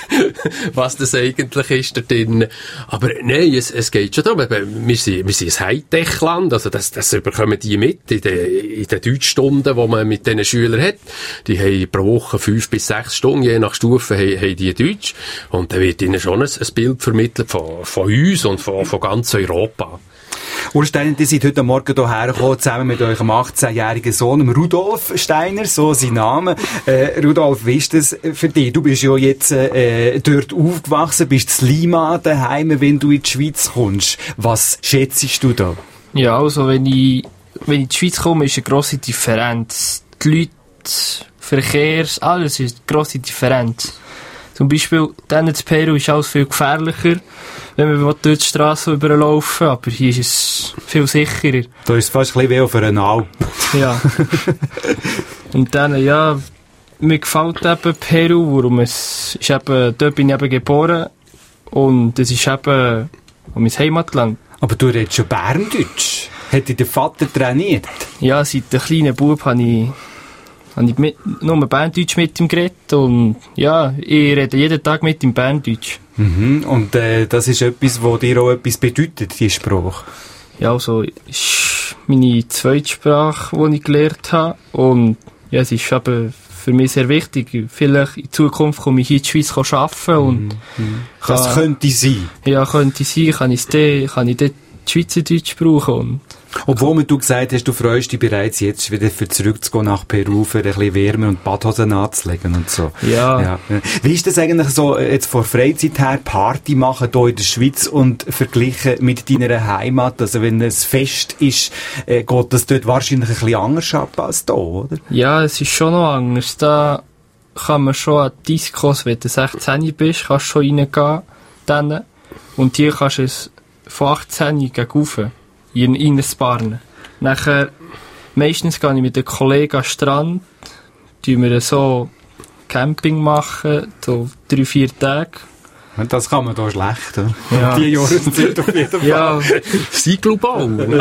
was das eigentlich ist da drin. Aber nein, es, es geht schon darum. Wir sind, wir sind ein Hightech-Land, also das, das bekommen die mit in den, in den Deutschstunden, die man mit diesen Schülern hat. Die haben pro Woche fünf bis sechs Stunden, je nach Stufe, haben, haben die Deutsch. Und da wird ihnen schon ein, ein Bild vermittelt von, von uns und von, von ganz Europa. Urs Steiner, die sind heute Morgen hierher gekommen, zusammen mit eurem achtzehnjährigen Sohn, Rudolf Steiner, so sein Name. Äh, Rudolf, wie ist das für dich? Du bist ja jetzt äh, dort aufgewachsen, bist in Lima daheim, wenn du in die Schweiz kommst. Was schätzt du da? Ja, also wenn ich, wenn ich in die Schweiz komme, ist eine grosse Differenz. Die Leute, Verkehrs, alles ist eine grosse Differenz. Zum Beispiel, dann in Peru ist alles viel gefährlicher, wenn man dort die Straße überlaufen, aber hier ist es viel sicherer. Da ist es fast ein bisschen wie auf einer Alp. Ja. Und dann, ja, mir gefällt eben Peru, warum es ist eben, dort bin ich eben geboren und es ist eben mein Heimatland. Aber du redest schon Berndeutsch. Hat dich der Vater trainiert? Ja, seit einem kleinen Bub habe ich habe ich mit, nur Berndeutsch mit ihm geredet und ja, ich rede jeden Tag mit ihm Berndeutsch. Mhm. Und äh, das ist etwas, was dir auch etwas bedeutet, die Sprache? Ja, also ist meine zweite Sprache, die ich gelernt habe und ja, es ist eben für mich sehr wichtig. Vielleicht in Zukunft komme ich hier in die Schweiz arbeiten und mhm. Das kann, könnte sein? Ja, könnte sein, kann ich dort, kann ich dort Schweizerdeutsch brauchen und obwohl du gesagt hast, du freust dich bereits jetzt wieder für zurückzugehen nach Peru, für ein bisschen Wärme und Badhosen anzulegen und so. Ja. ja. Wie ist das eigentlich so, jetzt vor Freizeit her, Party machen hier in der Schweiz und verglichen mit deiner Heimat? Also wenn es Fest ist, äh, geht das dort wahrscheinlich ein bisschen anders ab als hier, oder? Ja, es ist schon noch anders. Da kann man schon an Discos, wenn du sechzehn bist, kannst du schon reingehen. Dann. Und hier kannst du es von achtzehn gegen rauf. In, in ein Barn. Nachher, meistens gehe ich mit den Kollegen am Strand, tun wir so Camping machen, so drei, vier Tage. Das kann man da schlecht, oder? Ja. Die Jahreszeit auf jeden Fall. Ja, sie global.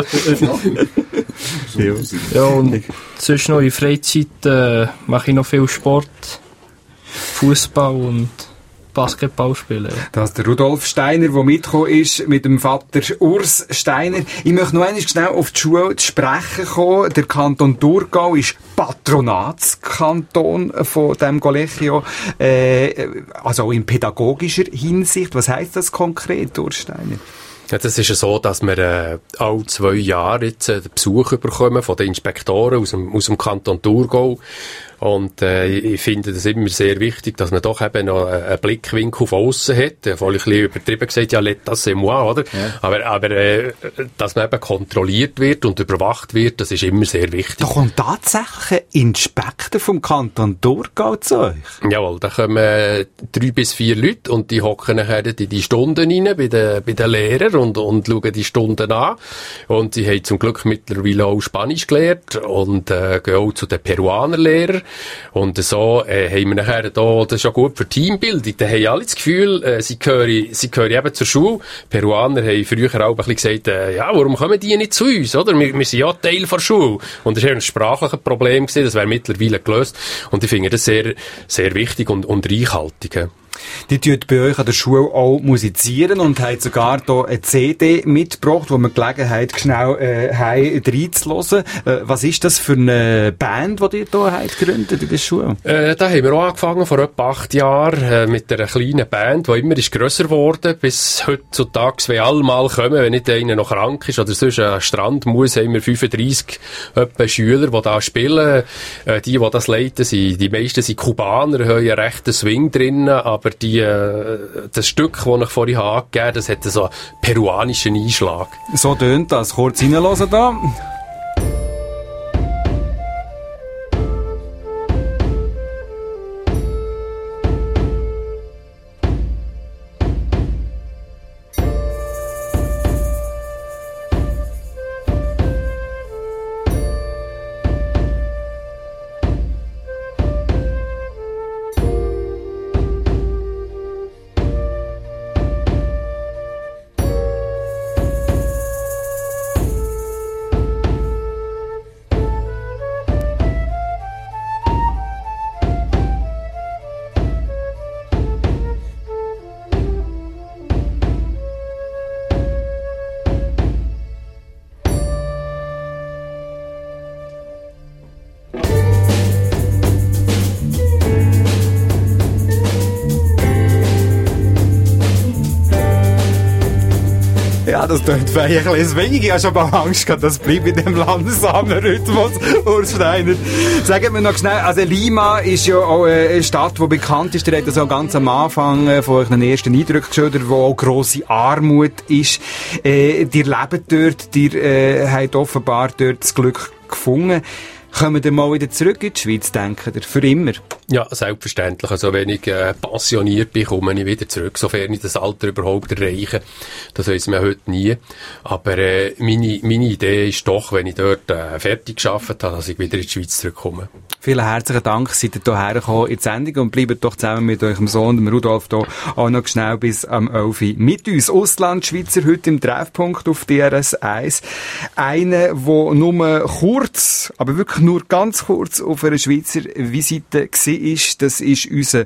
ja. Ja, und sonst noch in Freizeit äh, mache ich noch viel Sport, Fußball und Basketball spielen. Das ist der Rudolf Steiner, der mitgekommen ist mit dem Vater Urs Steiner. Ich möchte noch einmal schnell auf die Schule zu sprechen kommen. Der Kanton Thurgau ist Patronatskanton von diesem Collegio, äh, also auch in pädagogischer Hinsicht. Was heisst das konkret, Urs Steiner? Ja, das ist ja so, dass wir äh, alle zwei Jahre jetzt äh, den Besuch bekommen von den Inspektoren aus dem, aus dem Kanton Thurgau. Und äh, ich finde das immer sehr wichtig, dass man doch eben noch einen Blickwinkel von aussen hat. Voll ein bisschen übertrieben gesagt, ja, let das c'est moi, oder? Ja. Aber, aber äh, dass man eben kontrolliert wird und überwacht wird, das ist immer sehr wichtig. Da kommt tatsächlich ein Inspektor vom Kanton Thurgau zu euch? Jawohl, da kommen äh, drei bis vier Leute und die hocken nachher in die Stunden rein bei den, bei den Lehrern und, und schauen die Stunden an. Und sie haben zum Glück mittlerweile auch Spanisch gelernt und äh, gehen auch zu den Peruanerlehrern. Und so äh, haben wir nachher da, das ist ja gut für Teambildung, da haben alle das Gefühl, äh, sie gehören, sie gehören eben zur Schule. Peruaner haben früher auch ein bisschen gesagt, äh, ja, warum kommen die nicht zu uns, oder? Wir, wir sind ja Teil der Schule. Und das war ein sprachliches Problem gewesen, das wäre mittlerweile gelöst. Und ich finde das sehr, sehr wichtig und, und reichhaltig. Ja. Die tut bei euch an der Schule auch musizieren und hat sogar hier eine C D mitgebracht, wo man Gelegenheit schnell äh, heim reinzuhören. Äh, was ist das für eine Band, die ihr hier habt gegründet in der Schule? Äh, da haben wir auch angefangen, vor etwa acht Jahren, äh, mit einer kleinen Band, die immer ist grösser geworden, bis heutzutage, wenn alle mal kommen, wenn nicht einer noch krank ist oder sonst an den Strand muss, haben wir fünfunddreissig etwa Schüler, die da spielen. Äh, die, die das leiten, sind, die meisten sind Kubaner, haben einen rechten Swing drin, aber die, äh, das Stück, das ich vorhin angegeben habe, das hat so einen peruanischen Einschlag. So tönt das. Kurz reinhören da. Ja, das klingt vielleicht ein bisschen wenig. Ich habe schon mal Angst gehabt, das bleibt in dem langsamen Rhythmus. Urs Steiner. Sagen wir noch schnell, also Lima ist ja auch eine Stadt, die bekannt ist. Der hat das auch ganz am Anfang von euren ersten Eindrücken geschildert, wo auch grosse Armut ist. Äh, ihr lebt dort, ihr äh, habt offenbar dort das Glück gefunden. Kommen wir mal wieder zurück in die Schweiz, denken ihr? Für immer? Ja, selbstverständlich. Also wenn ich äh, pensioniert bin, komme ich wieder zurück, sofern ich das Alter überhaupt erreiche. Das weiss man heute nie. Aber äh, meine, meine Idee ist doch, wenn ich dort äh, fertig gearbeitet habe, dass ich wieder in die Schweiz zurückkomme. Vielen herzlichen Dank, seid ihr hierher gekommen in die Sendung und bleibt doch zusammen mit eurem Sohn, dem Rudolf, hier auch noch schnell bis am elf Uhr mit uns. Auslandschweizer heute im Treffpunkt auf D R S eins. Einer, der nur kurz, aber wirklich nur ganz kurz auf einer Schweizer Visite war, das ist unser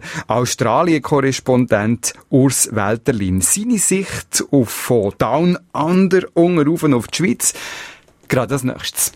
Australien-Korrespondent Urs Welterlin. Seine Sicht auf von Down Under unten rauf auf die Schweiz. Gerade als nächstes.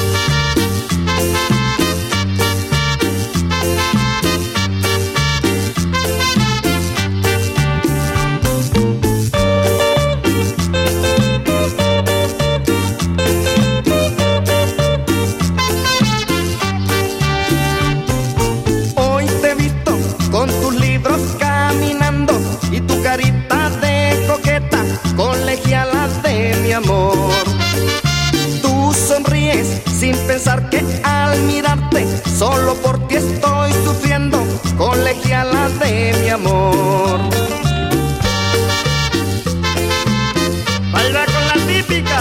Carita de coqueta, colegiala de mi amor. Tú sonríes sin pensar que al mirarte, solo por ti estoy sufriendo, colegiala de mi amor. Baila con la típica.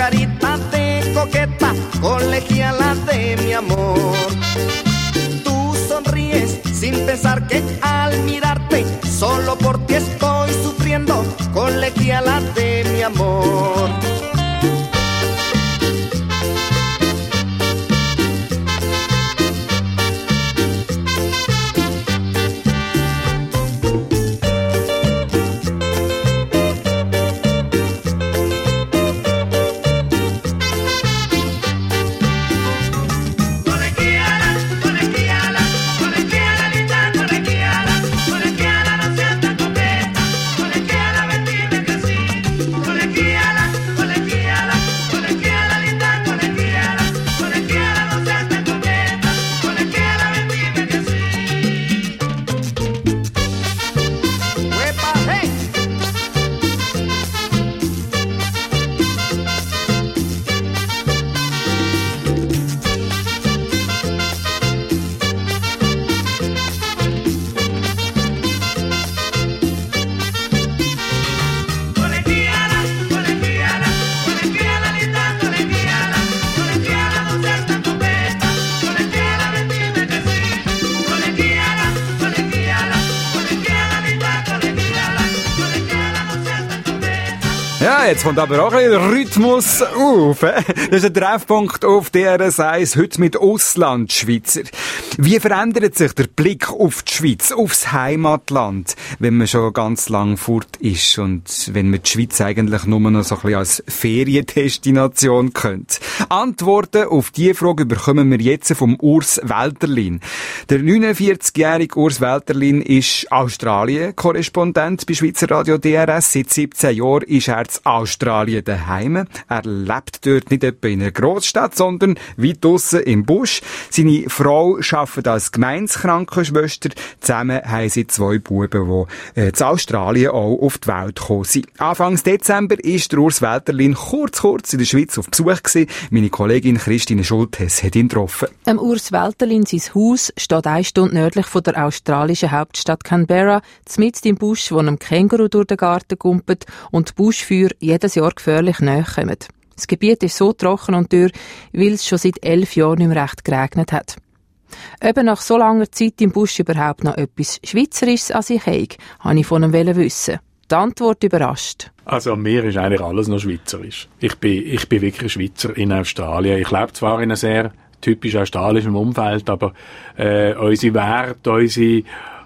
carita de coqueta, colegiala de mi amor. Tú sonríes sin pensar que al mirarte, solo por ti estoy sufriendo, colegiala de mi amor. Ja, jetzt kommt aber auch ein bisschen Rhythmus auf. Das ist ein Treffpunkt auf D R S eins, heute mit Auslandschweizer. Wie verändert sich der Blick auf die Schweiz, aufs Heimatland, wenn man schon ganz lang fort ist und wenn man die Schweiz eigentlich nur noch so ein bisschen als Feriendestination kennt? Antworten auf diese Frage bekommen wir jetzt vom Urs Welterlin. Der neunundvierzigjährige Urs Welterlin ist Australien-Korrespondent bei Schweizer Radio D R S. Seit siebzehn Jahren ist er in Australien daheim. Er lebt dort nicht etwa in einer Großstadt, sondern weit draussen im Busch. Seine Frau arbeitet als Gemeindekrankenschwester. Zusammen haben sie zwei Buben, die äh, in Australien auch auf die Welt gekommen sind. Anfangs Dezember ist der Urs Welterlin kurz, kurz in der Schweiz auf Besuch gewesen. Meine Kollegin Christine Schultes hat ihn getroffen. Am Urs Welterlin sein Haus steht eine Stunde nördlich von der australischen Hauptstadt Canberra, mitten im Busch, wo ein Känguru durch den Garten kumpelt und die Buschfeuer jedes Jahr gefährlich nahe kommen. Das Gebiet ist so trocken und dürr, weil es schon seit elf Jahren nicht mehr recht geregnet hat. Eben nach so langer Zeit im Busch überhaupt noch etwas Schweizerisches an sich habe, wollte ich von ihm wissen. Die Antwort überrascht. Also an mir ist eigentlich alles noch schweizerisch. Ich bin, ich bin wirklich Schweizer in Australien. Ich lebe zwar in einem sehr typisch australischem Umfeld, aber äh, unsere Werte, unsere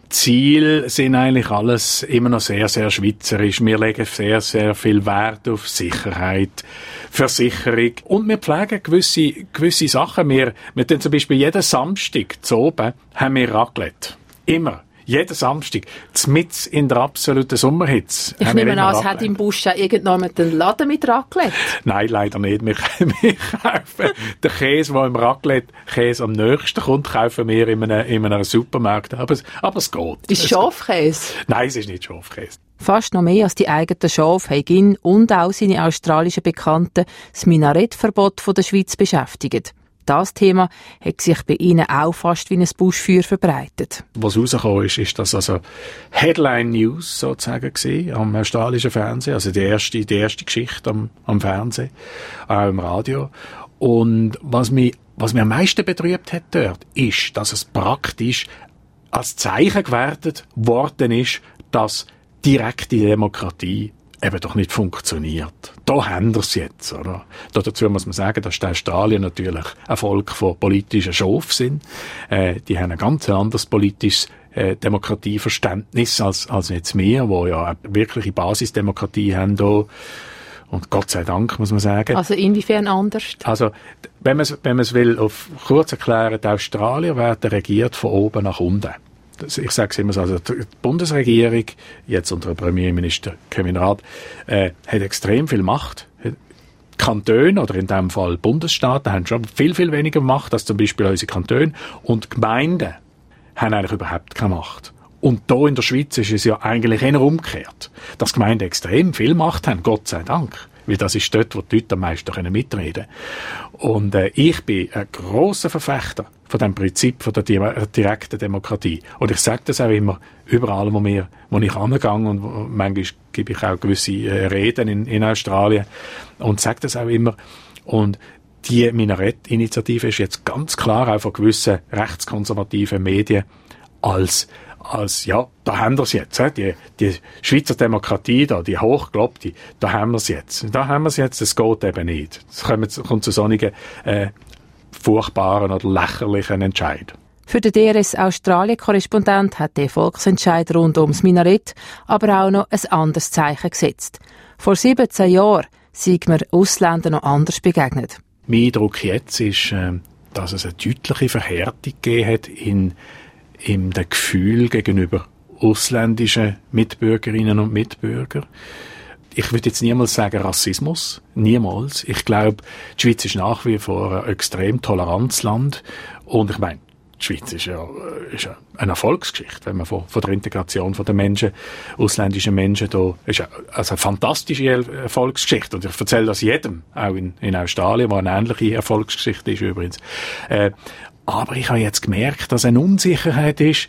Ziele sind eigentlich alles immer noch sehr, sehr schweizerisch. Wir legen sehr, sehr viel Wert auf Sicherheit, Versicherung und wir pflegen gewisse, gewisse Sachen. Wir, wir tun zum Beispiel jeden Samstag zu oben haben wir Raclette. Immer. Jeden Samstag, mitten in der absoluten Sommerhitze. Ich nehme an, es hat im Busch auch irgendjemand einen Laden mit Raclette? Nein, leider nicht. Wir, wir kaufen den Käse, der im Raclette-Käse am nächsten kommt, kaufen wir in einem, in einem Supermarkt. Aber, aber es geht. Ist Schafkäse? Nein, es ist nicht Schafkäse. Fast noch mehr als die eigenen Schafe haben ihn und auch seine australischen Bekannten das Minarettverbot von der Schweiz beschäftigt. Das Thema hat sich bei ihnen auch fast wie ein Buschfeuer verbreitet. Was rausgekommen ist, ist das also Headline News sozusagen gewesen, am australischen Fernsehen, also die erste, die erste Geschichte am, am Fernsehen, auch im Radio. Und was mich, was mich am meisten betrübt hat dort, ist, dass es praktisch als Zeichen gewertet worden ist, dass direkte Demokratie eben doch nicht funktioniert. Da haben wir es jetzt, oder? Da dazu muss man sagen, dass die Australier natürlich ein Volk von politischen Schafen sind. Äh, die haben ein ganz anderes politisches äh, Demokratieverständnis als, als jetzt wir, wo ja eine wirkliche Basisdemokratie haben da. Und Gott sei Dank, muss man sagen. Also inwiefern anders? Also, wenn man es, wenn man es will, auf kurz erklären, die Australier werden regiert von oben nach unten. Ich sage es immer so, also die Bundesregierung, jetzt unter Premierminister Kevin Rudd, äh, hat extrem viel Macht. Kantone, oder in diesem Fall Bundesstaaten, haben schon viel, viel weniger Macht als zum Beispiel unsere Kantone. Und Gemeinden haben eigentlich überhaupt keine Macht. Und da in der Schweiz ist es ja eigentlich eher umgekehrt. Dass Gemeinden extrem viel Macht haben, Gott sei Dank. Weil das ist dort, wo die Leute am meisten mitreden können. Und äh, ich bin ein grosser Verfechter von dem Prinzip von der di- direkten Demokratie. Und ich sage das auch immer, überall, wo, wir, wo ich angehe, und wo, manchmal gebe ich auch gewisse äh, Reden in, in Australien, und sage das auch immer. Und die Minarett-Initiative ist jetzt ganz klar auch von gewissen rechtskonservativen Medien als als, ja, da haben wir es jetzt, he? die, die Schweizer Demokratie da, die hochgelobte, da haben wir es jetzt. Da haben wir es jetzt, es geht eben nicht. Es kommt, kommt zu solchen, äh, furchtbaren oder lächerlichen Entscheid. Für den D R S-Australien-Korrespondent hat der Volksentscheid rund ums Minarett aber auch noch ein anderes Zeichen gesetzt. Vor siebzehn Jahren sind wir Ausländern noch anders begegnet. Mein Eindruck jetzt ist, äh, dass es eine deutliche Verhärtung gegeben hat in im dem Gefühl gegenüber ausländischen Mitbürgerinnen und Mitbürgern. Ich würde jetzt niemals sagen Rassismus, niemals. Ich glaube, die Schweiz ist nach wie vor ein extrem tolerantes Land, und ich meine, die Schweiz ist ja, ist ja eine Erfolgsgeschichte, wenn man von, von der Integration von den Menschen, ausländischen Menschen, da ist ja also eine fantastische Erfolgsgeschichte, und ich erzähle das jedem, auch in, in Australien, wo eine ähnliche Erfolgsgeschichte ist übrigens. Äh, Aber ich habe jetzt gemerkt, dass eine Unsicherheit ist,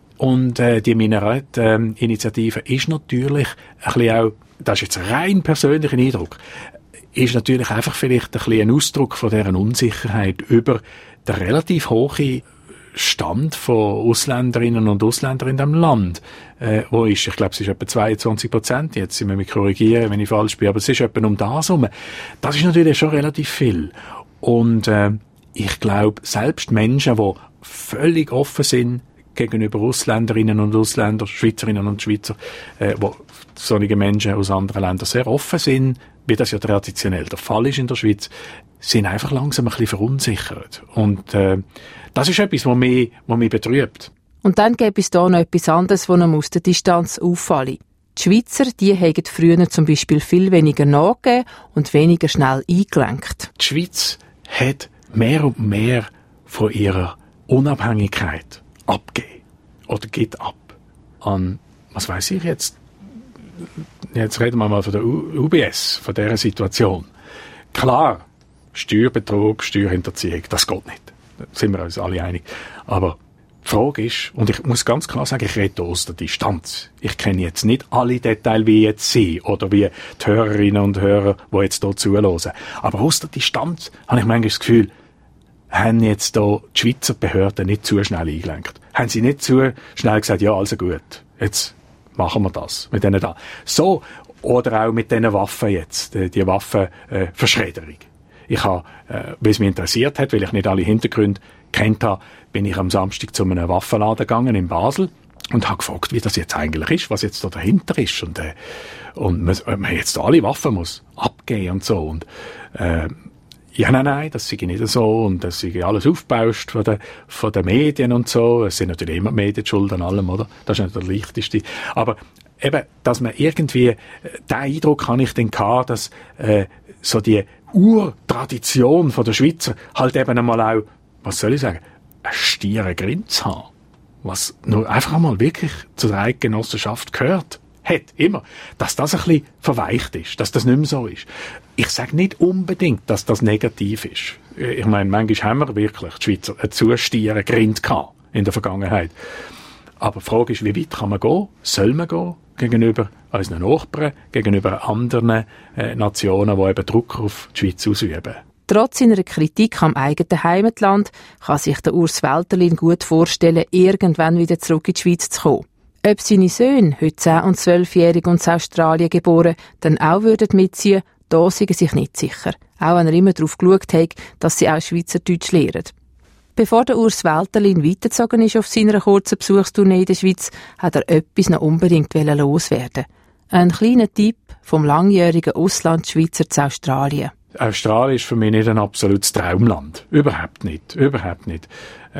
und äh, die Minarett-Initiative äh, ist natürlich ein bisschen auch, das ist jetzt ein rein persönlicher Eindruck, ist natürlich einfach vielleicht ein bisschen ein Ausdruck von dieser Unsicherheit über den relativ hohen Stand von Ausländerinnen und Ausländern in diesem Land. Äh, wo ist, ich glaube, es ist etwa zweiundzwanzig Prozent, jetzt sind wir mich korrigieren, wenn ich falsch bin, aber es ist etwa um das herum. Das ist natürlich schon relativ viel. Und äh, ich glaube, selbst Menschen, die völlig offen sind gegenüber Ausländerinnen und Ausländern, Schweizerinnen und Schweizer, äh, wo solche Menschen aus anderen Ländern sehr offen sind, wie das ja traditionell der Fall ist in der Schweiz, sind einfach langsam ein bisschen verunsichert. Und äh, das ist etwas, was mich, was mich betrübt. Und dann gäbe es da noch etwas anderes, das einem aus der Distanz auffallen. Die Schweizer, die haben früher zum Beispiel viel weniger nachgegeben und weniger schnell eingelenkt. Die Schweiz hat mehr und mehr von ihrer Unabhängigkeit abgeben oder geht ab an, was weiß ich jetzt, jetzt reden wir mal von der U B S, von dieser Situation. Klar, Steuerbetrug, Steuerhinterziehung, das geht nicht. Da sind wir uns alle einig. Aber die Frage ist, und ich muss ganz klar sagen, ich rede aus der Distanz. Ich kenne jetzt nicht alle Details, wie jetzt Sie oder wie die Hörerinnen und Hörer, die jetzt hier zuhören. Aber aus der Distanz habe ich manchmal das Gefühl, haben jetzt da die Schweizer Behörden nicht zu schnell eingelenkt. Haben sie nicht zu schnell gesagt, ja, also gut, jetzt machen wir das mit denen da. So, oder auch mit diesen Waffen jetzt, die, die Waffenverschredderung. Äh, ich habe, äh, weil es mich interessiert hat, weil ich nicht alle Hintergründe kennt habe, bin ich am Samstag zu einem Waffenladen gegangen in Basel und habe gefragt, wie das jetzt eigentlich ist, was jetzt da dahinter ist. Und, äh, und man, man jetzt alle Waffen muss abgeben und so. Und, äh, ja, nein, nein, das sei nicht so, und das sei alles aufgebauscht von den, von den Medien und so. Es sind natürlich immer die Medien die schuld an allem, oder? Das ist nicht der leichteste. Aber eben, dass man irgendwie, den Eindruck habe ich dann gehabt, dass äh, so die Urtradition von der Schweizer halt eben einmal auch, was soll ich sagen, einen stieren Grinz haben. Was nur einfach einmal wirklich zur Eidgenossenschaft gehört. Hat, immer. Dass das ein bisschen verweicht ist, dass das nicht mehr so ist. Ich sage nicht unbedingt, dass das negativ ist. Ich meine, manchmal haben wir wirklich die Schweizer einen zu stieren Grind gehabt in der Vergangenheit. Aber die Frage ist, wie weit kann man gehen? Soll man gehen? Gegenüber unseren Nachbarn, gegenüber anderen äh, Nationen, die eben Druck auf die Schweiz ausüben. Trotz seiner Kritik am eigenen Heimatland kann sich der Urs Welterlin gut vorstellen, irgendwann wieder zurück in die Schweiz zu kommen. Ob seine Söhne, heute zehn- und zwölfjährig und in Australien geboren, dann auch würden mitziehen, da sind sie sich nicht sicher. Auch wenn er immer darauf geschaut hat, dass sie auch Schweizerdeutsch lernen. Bevor der Urs Welterlin weitergezogen ist auf seiner kurzen Besuchstournee in der Schweiz, hat er etwas noch unbedingt loswerden. Ein kleiner Tipp vom langjährigen Auslandschweizer zu Australien. Australien ist für mich nicht ein absolutes Traumland. Überhaupt nicht. Überhaupt nicht.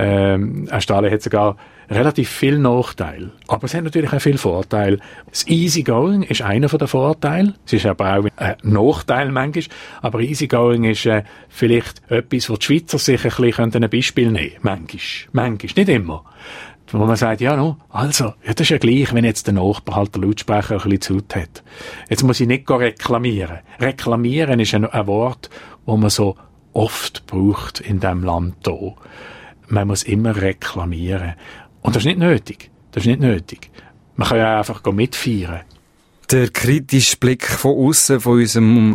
Ähm, Australien hat sogar relativ viel Nachteile. Aber es hat natürlich auch viel Vorteile. Das Easygoing ist einer der Vorteile. Es ist aber auch ein Nachteil manchmal. Aber Easygoing ist äh, vielleicht etwas, wo die Schweizer sich ein bisschen ein Beispiel nehmen können. Manchmal. Manchmal. Nicht immer. wo man sagt, ja, no, also, ja, das ist ja gleich, wenn jetzt der Nachbar halt der Lautsprecher ein bisschen zu laut hat. Jetzt muss ich nicht reklamieren. Reklamieren ist ein, ein Wort, das man so oft braucht in diesem Land hier. Man muss immer reklamieren. Und das ist nicht nötig. Das ist nicht nötig. Man kann ja einfach mitfeiern. Der kritische Blick von außen von unserem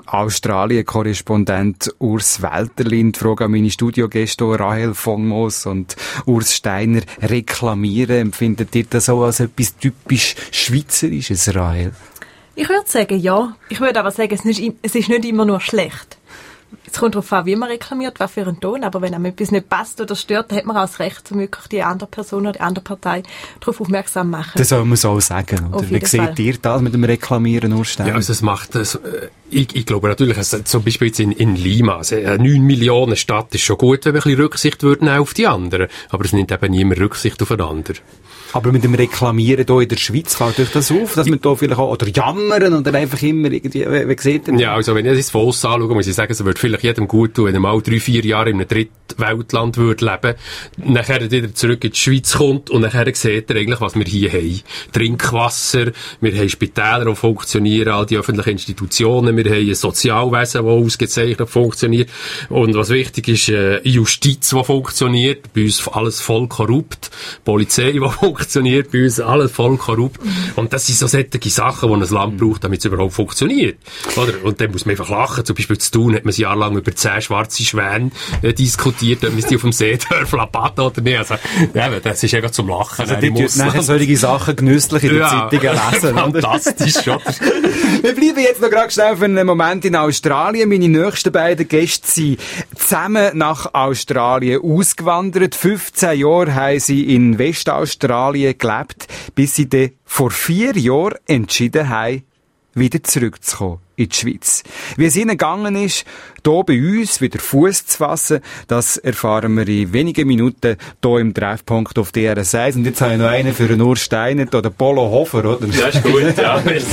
Australien-Korrespondent Urs Welterlin. Die Frage an meine Studiogäste Rahel von Moos und Urs Steiner. Reklamieren, empfindet ihr das auch als etwas typisch Schweizerisches, Rahel? Ich würde sagen, ja. Ich würde aber sagen, es ist nicht immer nur schlecht. Es kommt darauf an, wie man reklamiert, was für einen Ton, aber wenn einem etwas nicht passt oder stört, dann hat man auch das Recht, um wirklich die andere Person oder die andere Partei darauf aufmerksam zu machen. Das soll man so sagen, oder? Wie seht ihr das mit dem Reklamieren, Urstein? Ja, also es macht, also, ich, ich glaube natürlich, also zum Beispiel jetzt in, in Lima, also eine neun Millionen Stadt ist schon gut, wenn wir ein bisschen Rücksicht würden auf die anderen, aber es nimmt eben niemand Rücksicht aufeinander. Aber mit dem Reklamieren hier in der Schweiz fällt euch das auf, dass man da vielleicht auch, oder jammern und dann einfach immer irgendwie, wie, wie seht ihr das? Ja, also wenn ich das von aussen anschaue, muss ich sagen, es würde vielleicht jedem gut tun, wenn er mal drei, vier Jahre in einem Drittweltland würde leben, nachher wieder zurück in die Schweiz kommt und nachher sieht er eigentlich, was wir hier haben. Trinkwasser, wir haben Spitäler, die funktionieren, all die öffentlichen Institutionen, wir haben ein Sozialwesen, das ausgezeichnet funktioniert und was wichtig ist, äh, Justiz, die funktioniert, bei uns alles voll korrupt, Polizei, die funktioniert, funktioniert bei uns alles voll korrupt. Und das sind so solche Sachen, die ein Land braucht, damit es überhaupt funktioniert. Oder? Und dann muss man einfach lachen. Zum Beispiel zu Thun hat man jahrelang über zehn schwarze Schwäne äh, diskutiert, ob man die auf dem See dürfen baden oder nicht. Also, ja, das ist einfach zum Lachen. Also, die tun nachher solche Sachen genüsslich in den ja. Zeitungen lesen. Fantastisch, oder? Wir bleiben jetzt noch gerade schnell für einen Moment in Australien. Meine nächsten beiden Gäste sind zusammen nach Australien ausgewandert. fünfzehn Jahre haben sie in Westaustralien gelebt, bis sie dann vor vier Jahren entschieden haben, wieder zurückzukommen in die Schweiz. Wie es ihnen gegangen ist, hier bei uns wieder Fuß zu fassen, das erfahren wir in wenigen Minuten hier im Treffpunkt auf D R S eins. Und jetzt habe ich noch einen für den Urs Steiner oder Polo Hofer, oder? Ja, ist gut, ja, merci.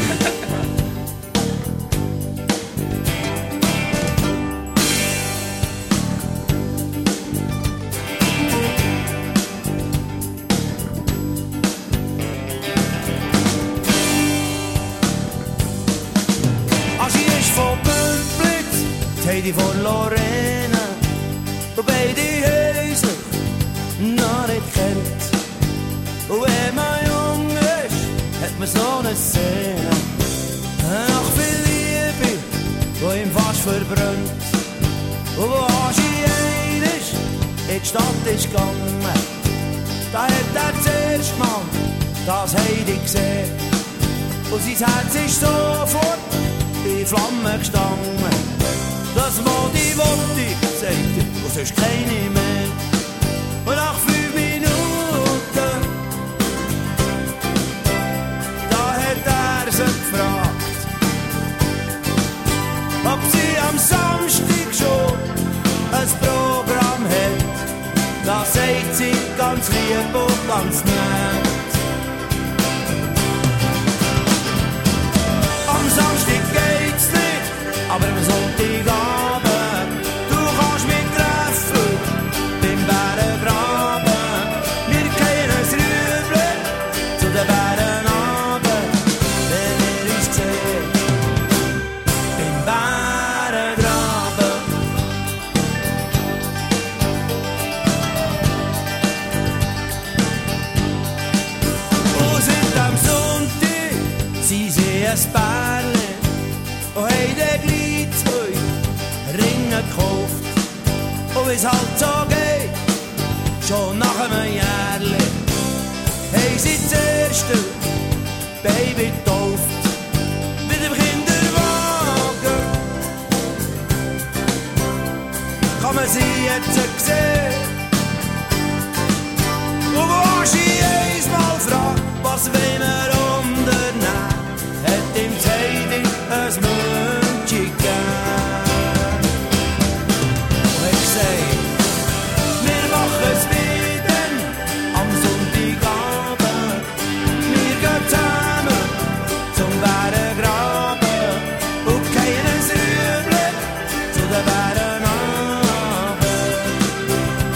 Heidi von Lorena, wobei die Häuser noch nicht kennt. Und wenn man jung ist, hat man so eine Szene nach viel Liebe, die ihm fast verbrennt. Und wo Aschi ist, in die Stadt ist gegangen, da hat er zuerst mal das Heidi gesehen. Und sein Herz ist sofort bei Flammen gestanden. Das Modi Wotti, sagt er, und sonst keine mehr. Und nach fünf Minuten, da hat er sie gefragt, ob sie am Samstag schon ein Programm hat. Da sagt sie ganz lieb und ganz nett. Am Samstag geht's nicht, aber am Sonntag ein Bärle und haben dann gleich zwei Ringe gekauft. Und wie's halt so geht, schon nach einem Jährli, haben sie das erste Baby getauft. Mit dem Kinderwagen kann man sie jetzt sehen. Und wo sie einmal fragt, was will wir unternehmen, hat ihm Heidi ein München gegeben. Und ich sag, wir machen es wieder am Sonntagabend. Wir gehen zusammen zum Bärengraben und gehen ein Rüebli zu den Bärenabend.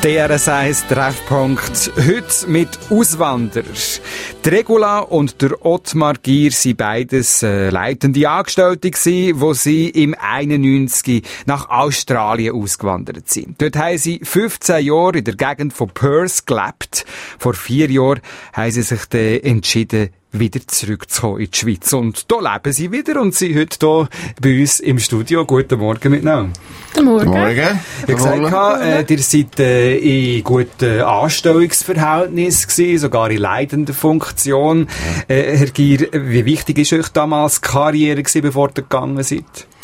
D R S eins Treffpunkt. Heute mit Auswanderern. Die Regula und der Ottmar Gier sind beides äh, leitende Angestellte gewesen, wo sie im einundneunzig nach Australien ausgewandert sind. Dort haben sie fünfzehn Jahre in der Gegend von Perth gelebt. Vor vier Jahren haben sie sich dann entschieden, wieder zurückzukommen in die Schweiz. Und da leben sie wieder und sind heute hier bei uns im Studio. Guten Morgen miteinander. Guten Morgen. Morgen. Ich habe gesagt, äh, ihr seid äh, in guten Anstellungsverhältnissen gewesen, sogar in leitender Funktion. Äh, Herr Gier, wie wichtig ist euch damals die Karriere gewesen, bevor ihr gegangen seid?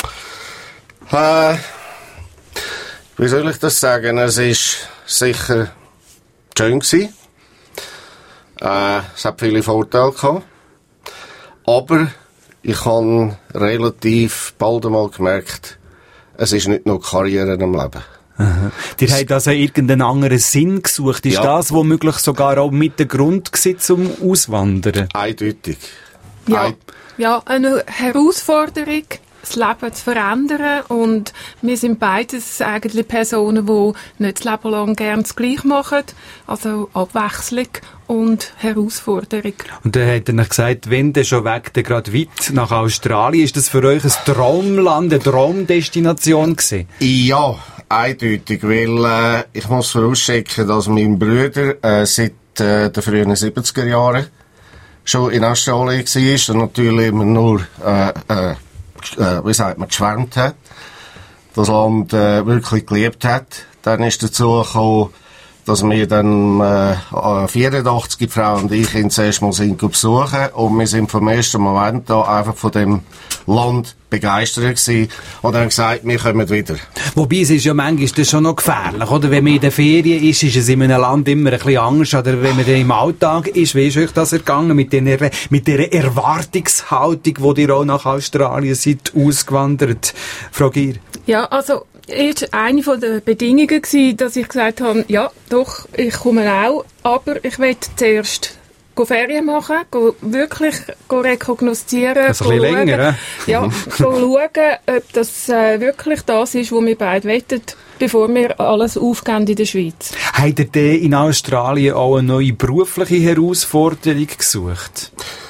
Äh, wie soll ich das sagen? Es ist sicher schön gewesen. Äh, es hat viele Vorteile gehabt. Aber ich habe relativ bald einmal gemerkt, es ist nicht nur Karriere am Leben. Aha. Ihr habt also irgendeinen anderen Sinn gesucht. Ist ja. das womöglich sogar auch mit der Grund gewesen, zum Auswandern? Eindeutig. Ja, Ein ja, eine Herausforderung, das Leben zu verändern. Und wir sind beides eigentlich Personen, die nicht das Leben lang gerne das Gleiche machen. Also Abwechslung und Herausforderung. Und dann hat er gesagt, wenn der schon weg, der gerade weit nach Australien, ist das für euch ein Traumland, eine Traumdestination gewesen? Ja, eindeutig, weil äh, ich muss vorausschicken, dass mein Bruder äh, seit äh, den frühen siebziger Jahren schon in Australien war und natürlich immer nur, äh, äh, äh, wie sagt man, geschwärmt hat, das Land äh, wirklich geliebt hat. Dann ist dazu gekommen, dass wir dann äh, vierundachtzig, die Frau und ich, ihn zuerst mal sind besuchen und wir sind vom ersten Moment da einfach von dem Land begeistert gewesen und haben gesagt, wir kommen wieder. Wobei, es ist ja manchmal das schon noch gefährlich, oder? Wenn man in der Ferien ist, ist es in einem Land immer ein bisschen anders, oder wenn man dann im Alltag ist, wie ist euch das ergangen mit dieser, mit dieser Erwartungshaltung, wo ihr auch nach Australien seid ausgewandert, Frau Gier? Ja, also ist eine der Bedingungen gewesen, dass ich gesagt habe, ja, doch, ich komme auch, aber ich will zuerst Ferien machen, go wirklich go rekognoszieren, also ein bisschen länger, äh? Ja, go schauen, ob das äh, wirklich das ist, was wir beide wollen, bevor wir alles aufgeben in der Schweiz. Habt ihr denn in Australien auch eine neue berufliche Herausforderung gesucht?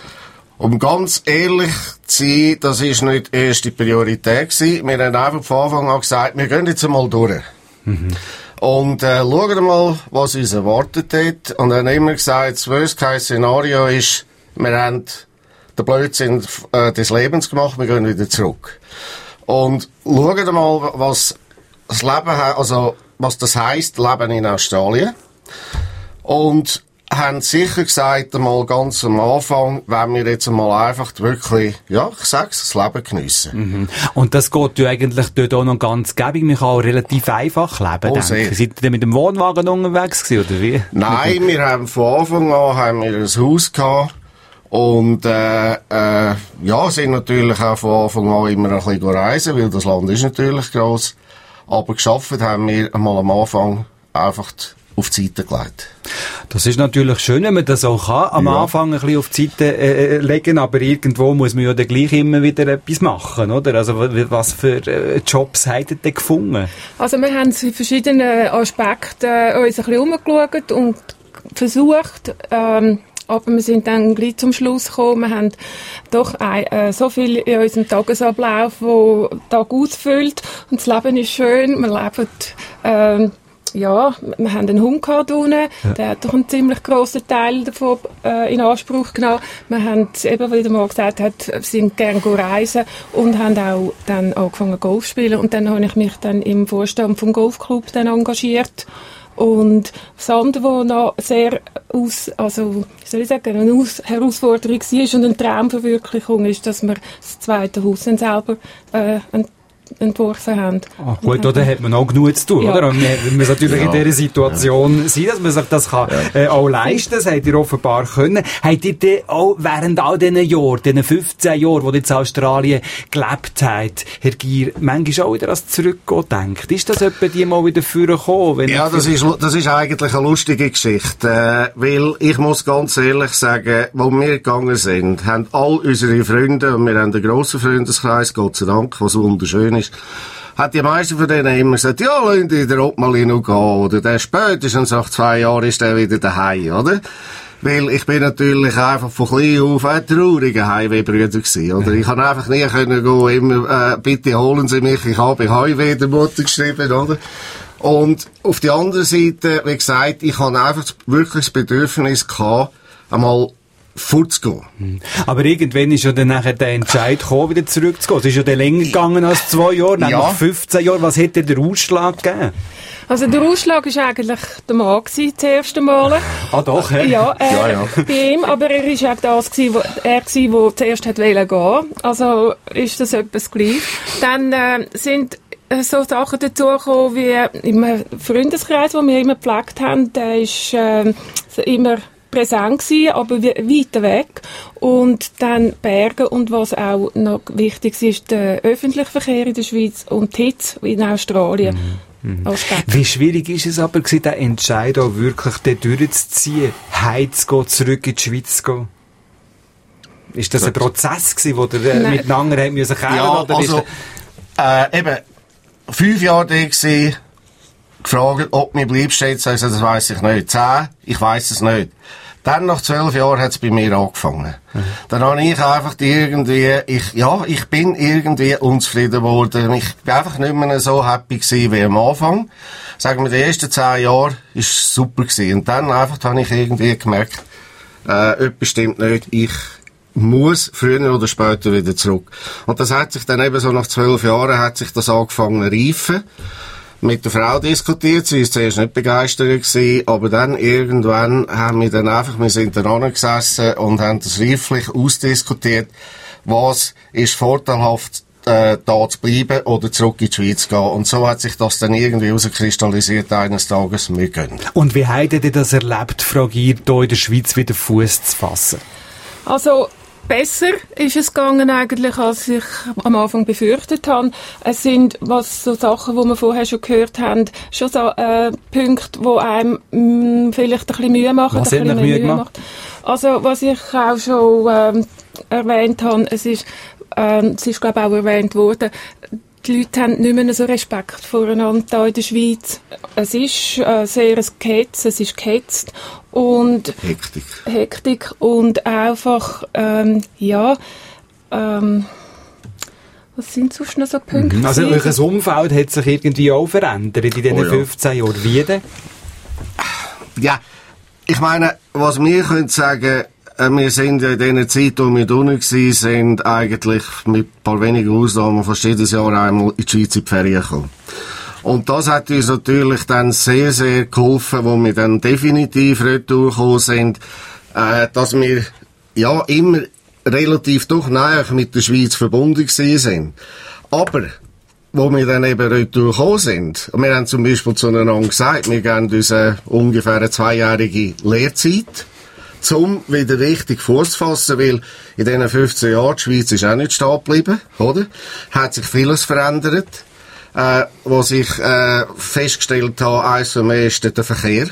Um ganz ehrlich zu sein, das war nicht die erste Priorität gewesen. Wir haben einfach von Anfang an gesagt, wir gehen jetzt einmal durch. Mhm. Und äh, schauen mal, was uns erwartet hat. Und dann haben immer gesagt, das Worst-Case-Szenario ist, wir haben den Blödsinn äh, des Lebens gemacht, wir gehen wieder zurück. Und schauen mal, was das Leben, also was das heisst, Leben in Australien. Und haben sicher gesagt, einmal ganz am Anfang, wenn wir jetzt einmal einfach wirklich, ja, ich sag's, das Leben geniessen. Mhm. Und das geht ja eigentlich dort auch noch ganz gäbig. Man kann auch relativ einfach leben, oh, denke ich. Seid ihr denn mit dem Wohnwagen unterwegs gewesen, oder wie? Nein, wir haben von Anfang an haben wir ein Haus gehabt. Und, äh, äh, ja, sind natürlich auch von Anfang an immer ein bisschen reisen, weil das Land ist natürlich gross. Aber geschafft haben wir einmal am Anfang einfach auf die Seite gelegt. Das ist natürlich schön, wenn man das auch kann, am ja. Anfang ein bisschen auf die Seite äh, legen, aber irgendwo muss man ja dann gleich immer wieder etwas machen, oder? Also was für äh, Jobs habt ihr denn gefunden? Also wir haben in verschiedenen Aspekten äh, uns ein bisschen umgeschaut und versucht, ähm, aber wir sind dann gleich zum Schluss gekommen, wir haben doch ein, äh, so viel in unserem Tagesablauf, der Tag ausfüllt und das Leben ist schön, wir leben äh, ja, wir haben einen Hund gehabt unten, ja. Der hat doch einen ziemlich grossen Teil davon äh, in Anspruch genommen. Wir haben eben, wie der Mann gesagt hat, sind gerne reisen und haben auch dann angefangen Golf zu spielen. Und dann habe ich mich dann im Vorstand vom Golfclub dann engagiert. Und das andere, was noch sehr aus, also, wie soll ich sagen, eine aus Herausforderung war und eine Traumverwirklichung ist, dass wir das zweite Haus dann selber äh, entworfen haben. Ah, gut, oder hat man auch genug zu tun, ja. Oder? Und man muss natürlich ja. in dieser Situation ja. sein, dass man sich das kann, ja. äh, auch leisten kann. Das habt ihr offenbar können. Habt ihr denn auch während all diesen Jahren, diesen fünfzehn Jahren, wo ihr in Australien gelebt habt, Herr Gier, manchmal auch wieder ans Zurückgehen denkt? Ist das etwa die mal wieder vorgekommen? Ja, das ist, das ist eigentlich eine lustige Geschichte. Äh, weil ich muss ganz ehrlich sagen, wo wir gegangen sind, haben all unsere Freunde, und wir haben einen grossen Freundeskreis, Gott sei Dank, was wunderschön ist, hat die meisten von denen immer gesagt, ja, lassen die den Ottmalino gehen, oder der spätestens nach zwei Jahren ist der wieder daheim, oder? Weil ich bin natürlich einfach von klein auf ein trauriger Heimwehbrüder gewesen, oder? Ich habe einfach nie können gehen, immer, äh, bitte holen Sie mich, ich habe Heimweh der Mutter geschrieben, oder? Und auf der anderen Seite, wie gesagt, ich habe einfach wirklich das Bedürfnis gehabt, einmal fortzugehen. Aber irgendwann ist ja dann nachher der Entscheid gekommen, wieder zurückzugehen. Es ist ja dann länger gegangen als zwei Jahre, nämlich Ja. fünfzehn Jahre. Was hätte der Ausschlag gegeben? Also der Ausschlag war eigentlich der Mann gewesen, das erste Mal. Ah doch, hä? Ja, äh, Ja, ja. bei ihm, aber er war auch das, gewesen, wo, er gewesen, der zuerst hat wollen gehen. Also ist das etwas gleich. Dann äh, sind äh, so Sachen dazugekommen, wie im Freundeskreis, den wir immer gepflegt haben, der ist äh, immer präsent gewesen, aber wie- weiter weg. Und dann Berge und was auch noch wichtig ist, der öffentliche Verkehr in der Schweiz und die Hitze in Australien. Aspekt. Wie schwierig ist es aber gewesen, den Entscheid auch wirklich den durchzuziehen, heimzugehen, zurück in die Schweiz zu gehen? Ist das ein Prozess gewesen, wo der äh, Nein. miteinander haben müssen kämpfen, Ja, oder also, ist äh, eben, fünf Jahre da gewesen, gefragt, ob mir bleibst jetzt, also das weiss ich nicht. Zehn, ich weiss es nicht. Dann, nach zwölf Jahren, hat es bei mir angefangen. Mhm. Dann habe ich einfach irgendwie, ich, ja, ich bin irgendwie unzufrieden geworden. Ich bin einfach nicht mehr so happy gewesen wie am Anfang. Sagen wir, die ersten zehn Jahre ist super gewesen. Und dann einfach habe ich irgendwie gemerkt, äh, etwas stimmt nicht. Ich muss früher oder später wieder zurück. Und das hat sich dann eben so nach zwölf Jahren hat sich das angefangen zu reifen. Mit der Frau diskutiert, sie war zuerst nicht begeistert gewesen, aber dann irgendwann haben wir dann einfach, wir sind dann gesessen und haben das reiflich ausdiskutiert, was ist vorteilhaft, äh, da zu bleiben oder zurück in die Schweiz zu gehen. Und so hat sich das dann irgendwie herauskristallisiert eines Tages, wir gehen. Und wie habt ihr das erlebt, frage ich, hier in der Schweiz wieder Fuß zu fassen? Also besser ist es gegangen eigentlich, als ich am Anfang befürchtet habe. Es sind, was so Sachen, die wir vorher schon gehört haben, schon so äh, Punkte, die einem mh, vielleicht ein bisschen Mühe machen. Was ein hat bisschen euch Mühe mehr gemacht? Also was ich auch schon ähm, erwähnt habe, es ist, ähm, es ist glaube ich auch erwähnt worden, die Leute haben nicht mehr so Respekt voreinander hier in der Schweiz. Es ist äh, sehr ein Gehetz, es ist gehetzt und Hektik. Hektik und einfach, ähm, ja, ähm, was sind sonst noch so Punkte? Also gewesen? euer Umfeld hat sich irgendwie auch verändert in diesen Oh ja. fünfzehn Jahren. Wie denn? Ja, ich meine, was wir können sagen, äh, wir sind ja in dieser Zeit, wo wir drinnen waren, sind eigentlich mit ein paar wenigen Ausnahmen fast jedes Jahr einmal in die Schweiz in die Ferien gekommen. Und das hat uns natürlich dann sehr, sehr geholfen, wo wir dann definitiv retour gekommen sind, äh, dass wir ja immer relativ doch näher mit der Schweiz verbunden gewesen sind. Aber wo wir dann eben retour gekommen sind, wir haben zum Beispiel zueinander gesagt, wir geben uns äh, ungefähr eine zweijährige Lehrzeit, um wieder richtig Fuß zu fassen, weil in diesen fünfzehn Jahren, die Schweiz ist auch nicht stehen geblieben, oder? Hat sich vieles verändert. Äh, was ich äh, festgestellt habe, eins vom ersten, der Verkehr.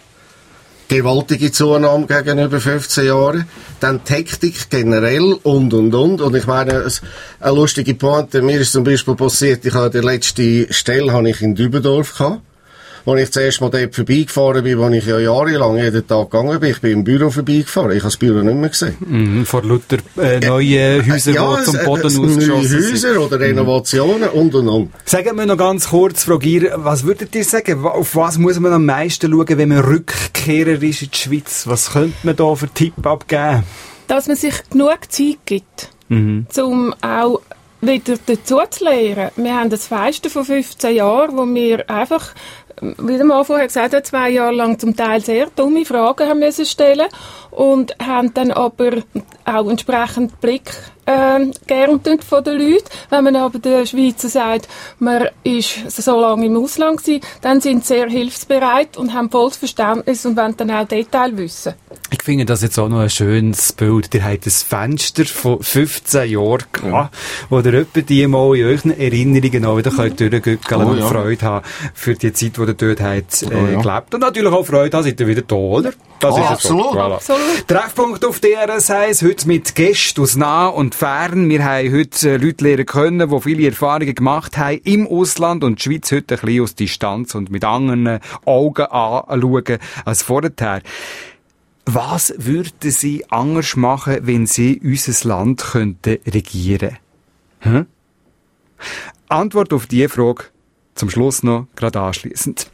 Gewaltige Zunahme gegenüber fünfzehn Jahren. Dann die Hektik generell und, und, und. Und ich meine, es, eine lustige Pointe, mir ist zum Beispiel passiert, ich habe die letzte Stelle habe ich in Dübendorf gehabt. Als ich zuerst mal dort vorbeigefahren bin, wo ich ja jahrelang jeden Tag gegangen bin, ich bin im Büro vorbeigefahren, ich habe das Büro nicht mehr gesehen. Mhm, vor lauter äh, neuen Häusern, ja, die zum es- Boden es- ausgeschossen neue Häuser sind. oder Renovationen und, und, und. Sagen wir noch ganz kurz, Frau Gier, was würdet ihr sagen, wa- auf was muss man am meisten schauen, wenn man Rückkehrer ist in die Schweiz? Was könnte man da für Tipp abgeben? Dass man sich genug Zeit gibt, Mhm. um auch wieder dazu zu lernen. Wir haben das Feiste von fünfzehn Jahren, wo wir einfach, wie der Mann vorher gesagt hat, zwei Jahre lang zum Teil sehr dumme Fragen haben müssen stellen und haben dann aber auch entsprechend Blick äh, geerntet von den Leuten. Wenn man aber den Schweizer sagt, man ist so lange im Ausland gewesen, dann sind sie sehr hilfsbereit und haben volles Verständnis und wollen dann auch Details wissen. Ich finde das jetzt auch noch ein schönes Bild. Ihr habt ein Fenster von fünfzehn Jahren gehabt, wo ihr etwa die mal in euren Erinnerungen auch wieder könnt durchgückeln Oh und ja. Freude haben für die Zeit, die ihr dort habt, äh, Oh ja. gelebt. Und natürlich auch Freude haben, seid ihr wieder da, oder? Das oh, ist absolut. Voilà. absolut. Treffpunkt auf D R S eins, heute mit Gästen aus nah und fern. Wir haben heute Leute lernen können, die viele Erfahrungen gemacht haben im Ausland und die Schweiz heute ein bisschen aus Distanz und mit anderen Augen anschauen als vorher. Was würden Sie anders machen, wenn Sie unser Land könnten regieren? Hm? Antwort auf diese Frage zum Schluss noch gerade anschliessend.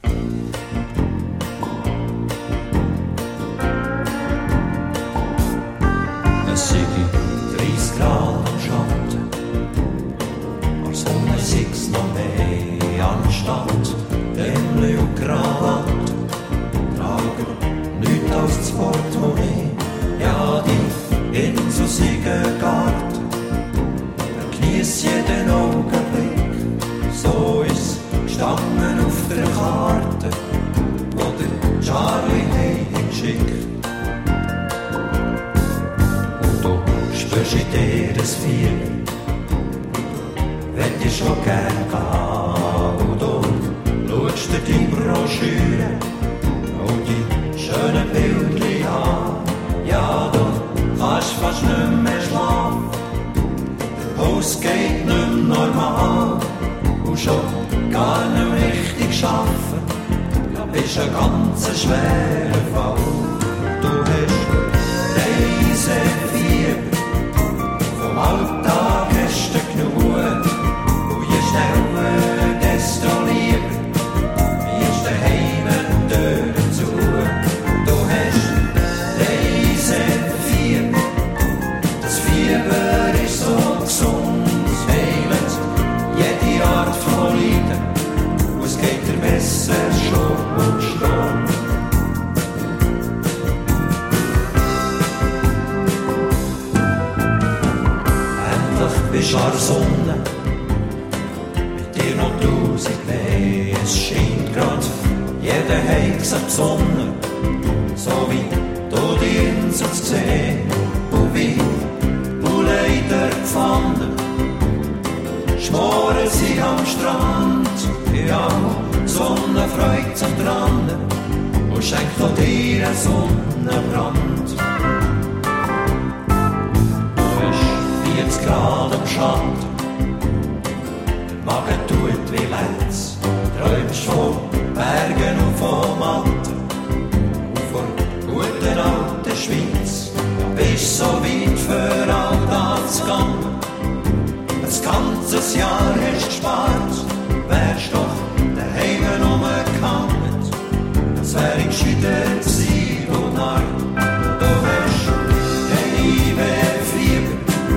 Es sei dreißig Grad am Schatten, als Sonne sechs noch mehr anstatt Dämmli und Krawatte tragen nichts als das Portemonnaie, ja die Insel Siegengarten, genieß jeden Augenblick, so ist gestanden auf der Karte, wo der Charlie heim geschickt. Spürst in dir das Fieber, wenn dir schon gern gehen. Und du schaust dir die Broschüre und die schönen Bildchen an. Ja, du kannst fast nicht mehr schlafen, der Puls geht nicht mehr normal. Und schon gar nicht richtig arbeiten, da bist du ein ganz schwerer Fall. Du hast Reisefieber, vom Alltag hast du genug, und je schneller, desto lieber, ist daheim die Türen zu. Du hast Reisefieber, das Fieber ist so gesund, heilend jede Art von Leiden, und es geht dir besser schon und Sturm. Bist an der Sonne, mit dir noch tausend mehr. Es scheint grad, jeder hat sich besonnen, so wie du die Insel zu sehen. Und wie du leider gefunden, schmoren sie am Strand. Ja, die Sonne freut sich dran und schenkt auch dir einen Sonnenbrand. vierzig Grad am Schatten, der Magen tut wie Lenz, träumst von Bergen und von Matten und von guten alten Schweiz. Bist so weit für Alltag gegangen, ein ganzes Jahr hast gespart, wärst doch daheim rumgehangen, das wär ich gescheiter gewesen, du Narr. Du hast den Fieber,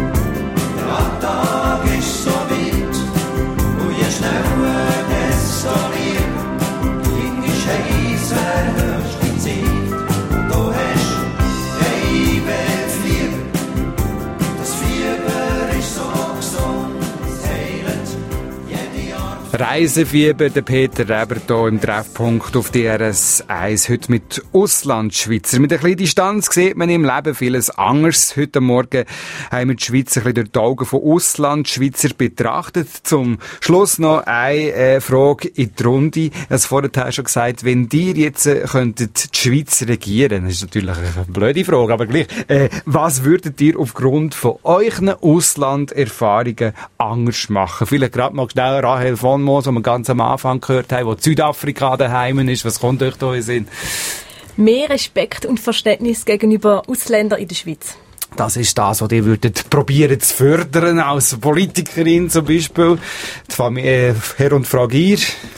der Tag ist so weit, und je schneller, desto lieber, ging ich heiß, wär höchste Zeit. Du hast Reibefieber, das Fieber ist so gesund, heilend jede Art. Reisefieber, der Peter Reber hier im Treffpunkt auf D R S eins. Heute mit Auslandschweizer. Mit ein bisschen Distanz sieht man im Leben vieles anderes. Heute Morgen haben wir die Schweiz ein bisschen durch die Augen von Auslandschweizer betrachtet. Zum Schluss noch eine äh, Frage in die Runde. Ich habe es vorher schon gesagt, wenn ihr jetzt äh, könntet die Schweiz regieren, das ist natürlich eine blöde Frage, aber gleich, äh, was würdet ihr aufgrund von euren Auslanderfahrungen anders machen? Vielleicht gerade mal schnell Rahel von Moos, die wir ganz am Anfang gehört haben, wo Südafrika daheim ist. Was kommt euch da in den Sinn? Mehr Respekt und Verständnis gegenüber Ausländern in der Schweiz. Das ist das, was ihr würdet probieren zu fördern, als Politikerin zum Beispiel. Die Familie, Herr und Frau Gier.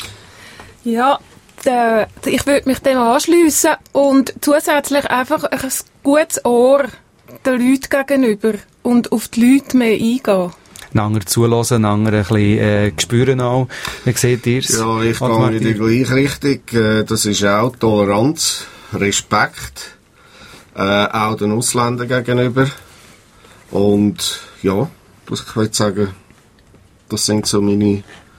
Ja, der, ich würde mich dem anschliessen und zusätzlich einfach ein gutes Ohr den Leuten gegenüber und auf die Leute mehr eingehen. Einander zulassen, einander ein bisschen äh, spüren auch. Wie seht ihr es? Ja, ich gehe in die gleiche Richtung. Das ist auch Toleranz, Respekt, äh, auch den Ausländern gegenüber. Und ja, ich würde sagen, das sind so meine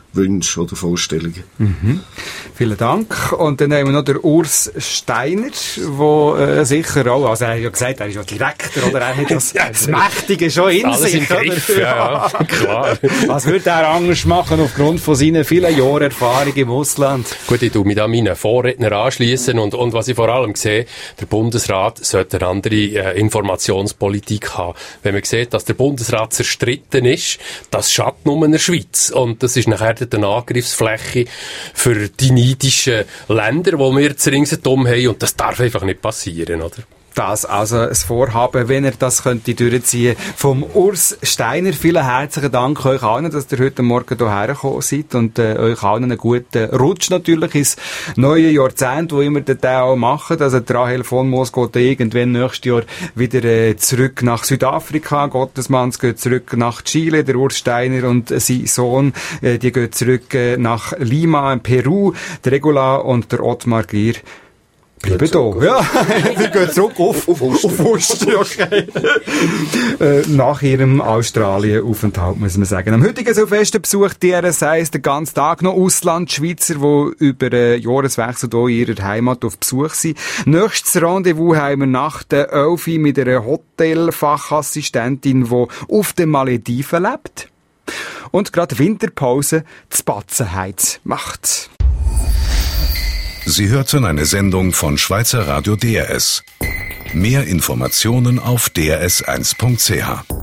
Wünsche oder Vorstellungen. Mhm. Vielen Dank. Und dann haben wir noch den Urs Steiner, der äh, sicher auch, also er hat ja gesagt, er ist ja Direktor, oder er hat das, das Mächtige schon in alles sich. Im Griff, oder? Ja, ja, klar. Was würde er anders machen aufgrund von seinen vielen Jahren Erfahrung im Ausland? Gut, ich tue mich da meinen Vorredner anschliessen und, und was ich vor allem sehe, der Bundesrat sollte eine andere äh, Informationspolitik haben. Wenn man sieht, dass der Bundesrat zerstritten ist, das schadet nur in der Schweiz. Und das ist nachher eine Angriffsfläche für die neidischen Länder, die wir zu ringsherum haben. Und das darf einfach nicht passieren, oder? Das also ein Vorhaben, wenn ihr das könnte durchziehen. Vom Urs Steiner, vielen herzlichen Dank euch allen, dass ihr heute Morgen hierher gekommen seid und äh, euch allen einen guten Rutsch natürlich ins neue Jahrzehnt, wo immer das auch machen. Also Rahel von Moos geht irgendwann nächstes Jahr wieder äh, zurück nach Südafrika, Gottesmanns geht zurück nach Chile, der Urs Steiner und äh, sein Sohn, äh, die gehen zurück äh, nach Lima in Peru, der Regula und der Ottmar Gier bleiben da. Ja, die gehen zurück auf, auf, auf Osten, okay. äh, nach ihrem Australien-Aufenthalt, muss man sagen. Am heutigen Silvester besucht die R S eins den ganzen Tag noch Auslandschweizer, die über einen Jahreswechsel hier in ihrer Heimat auf Besuch sind. Nächstes Rendezvous haben wir nach der Elfi mit einer Hotelfachassistentin, die auf den Malediven lebt und gerade Winterpause zu Batzenheiz macht. Sie hörten eine Sendung von Schweizer Radio D R S. Mehr Informationen auf d r s eins punkt c h.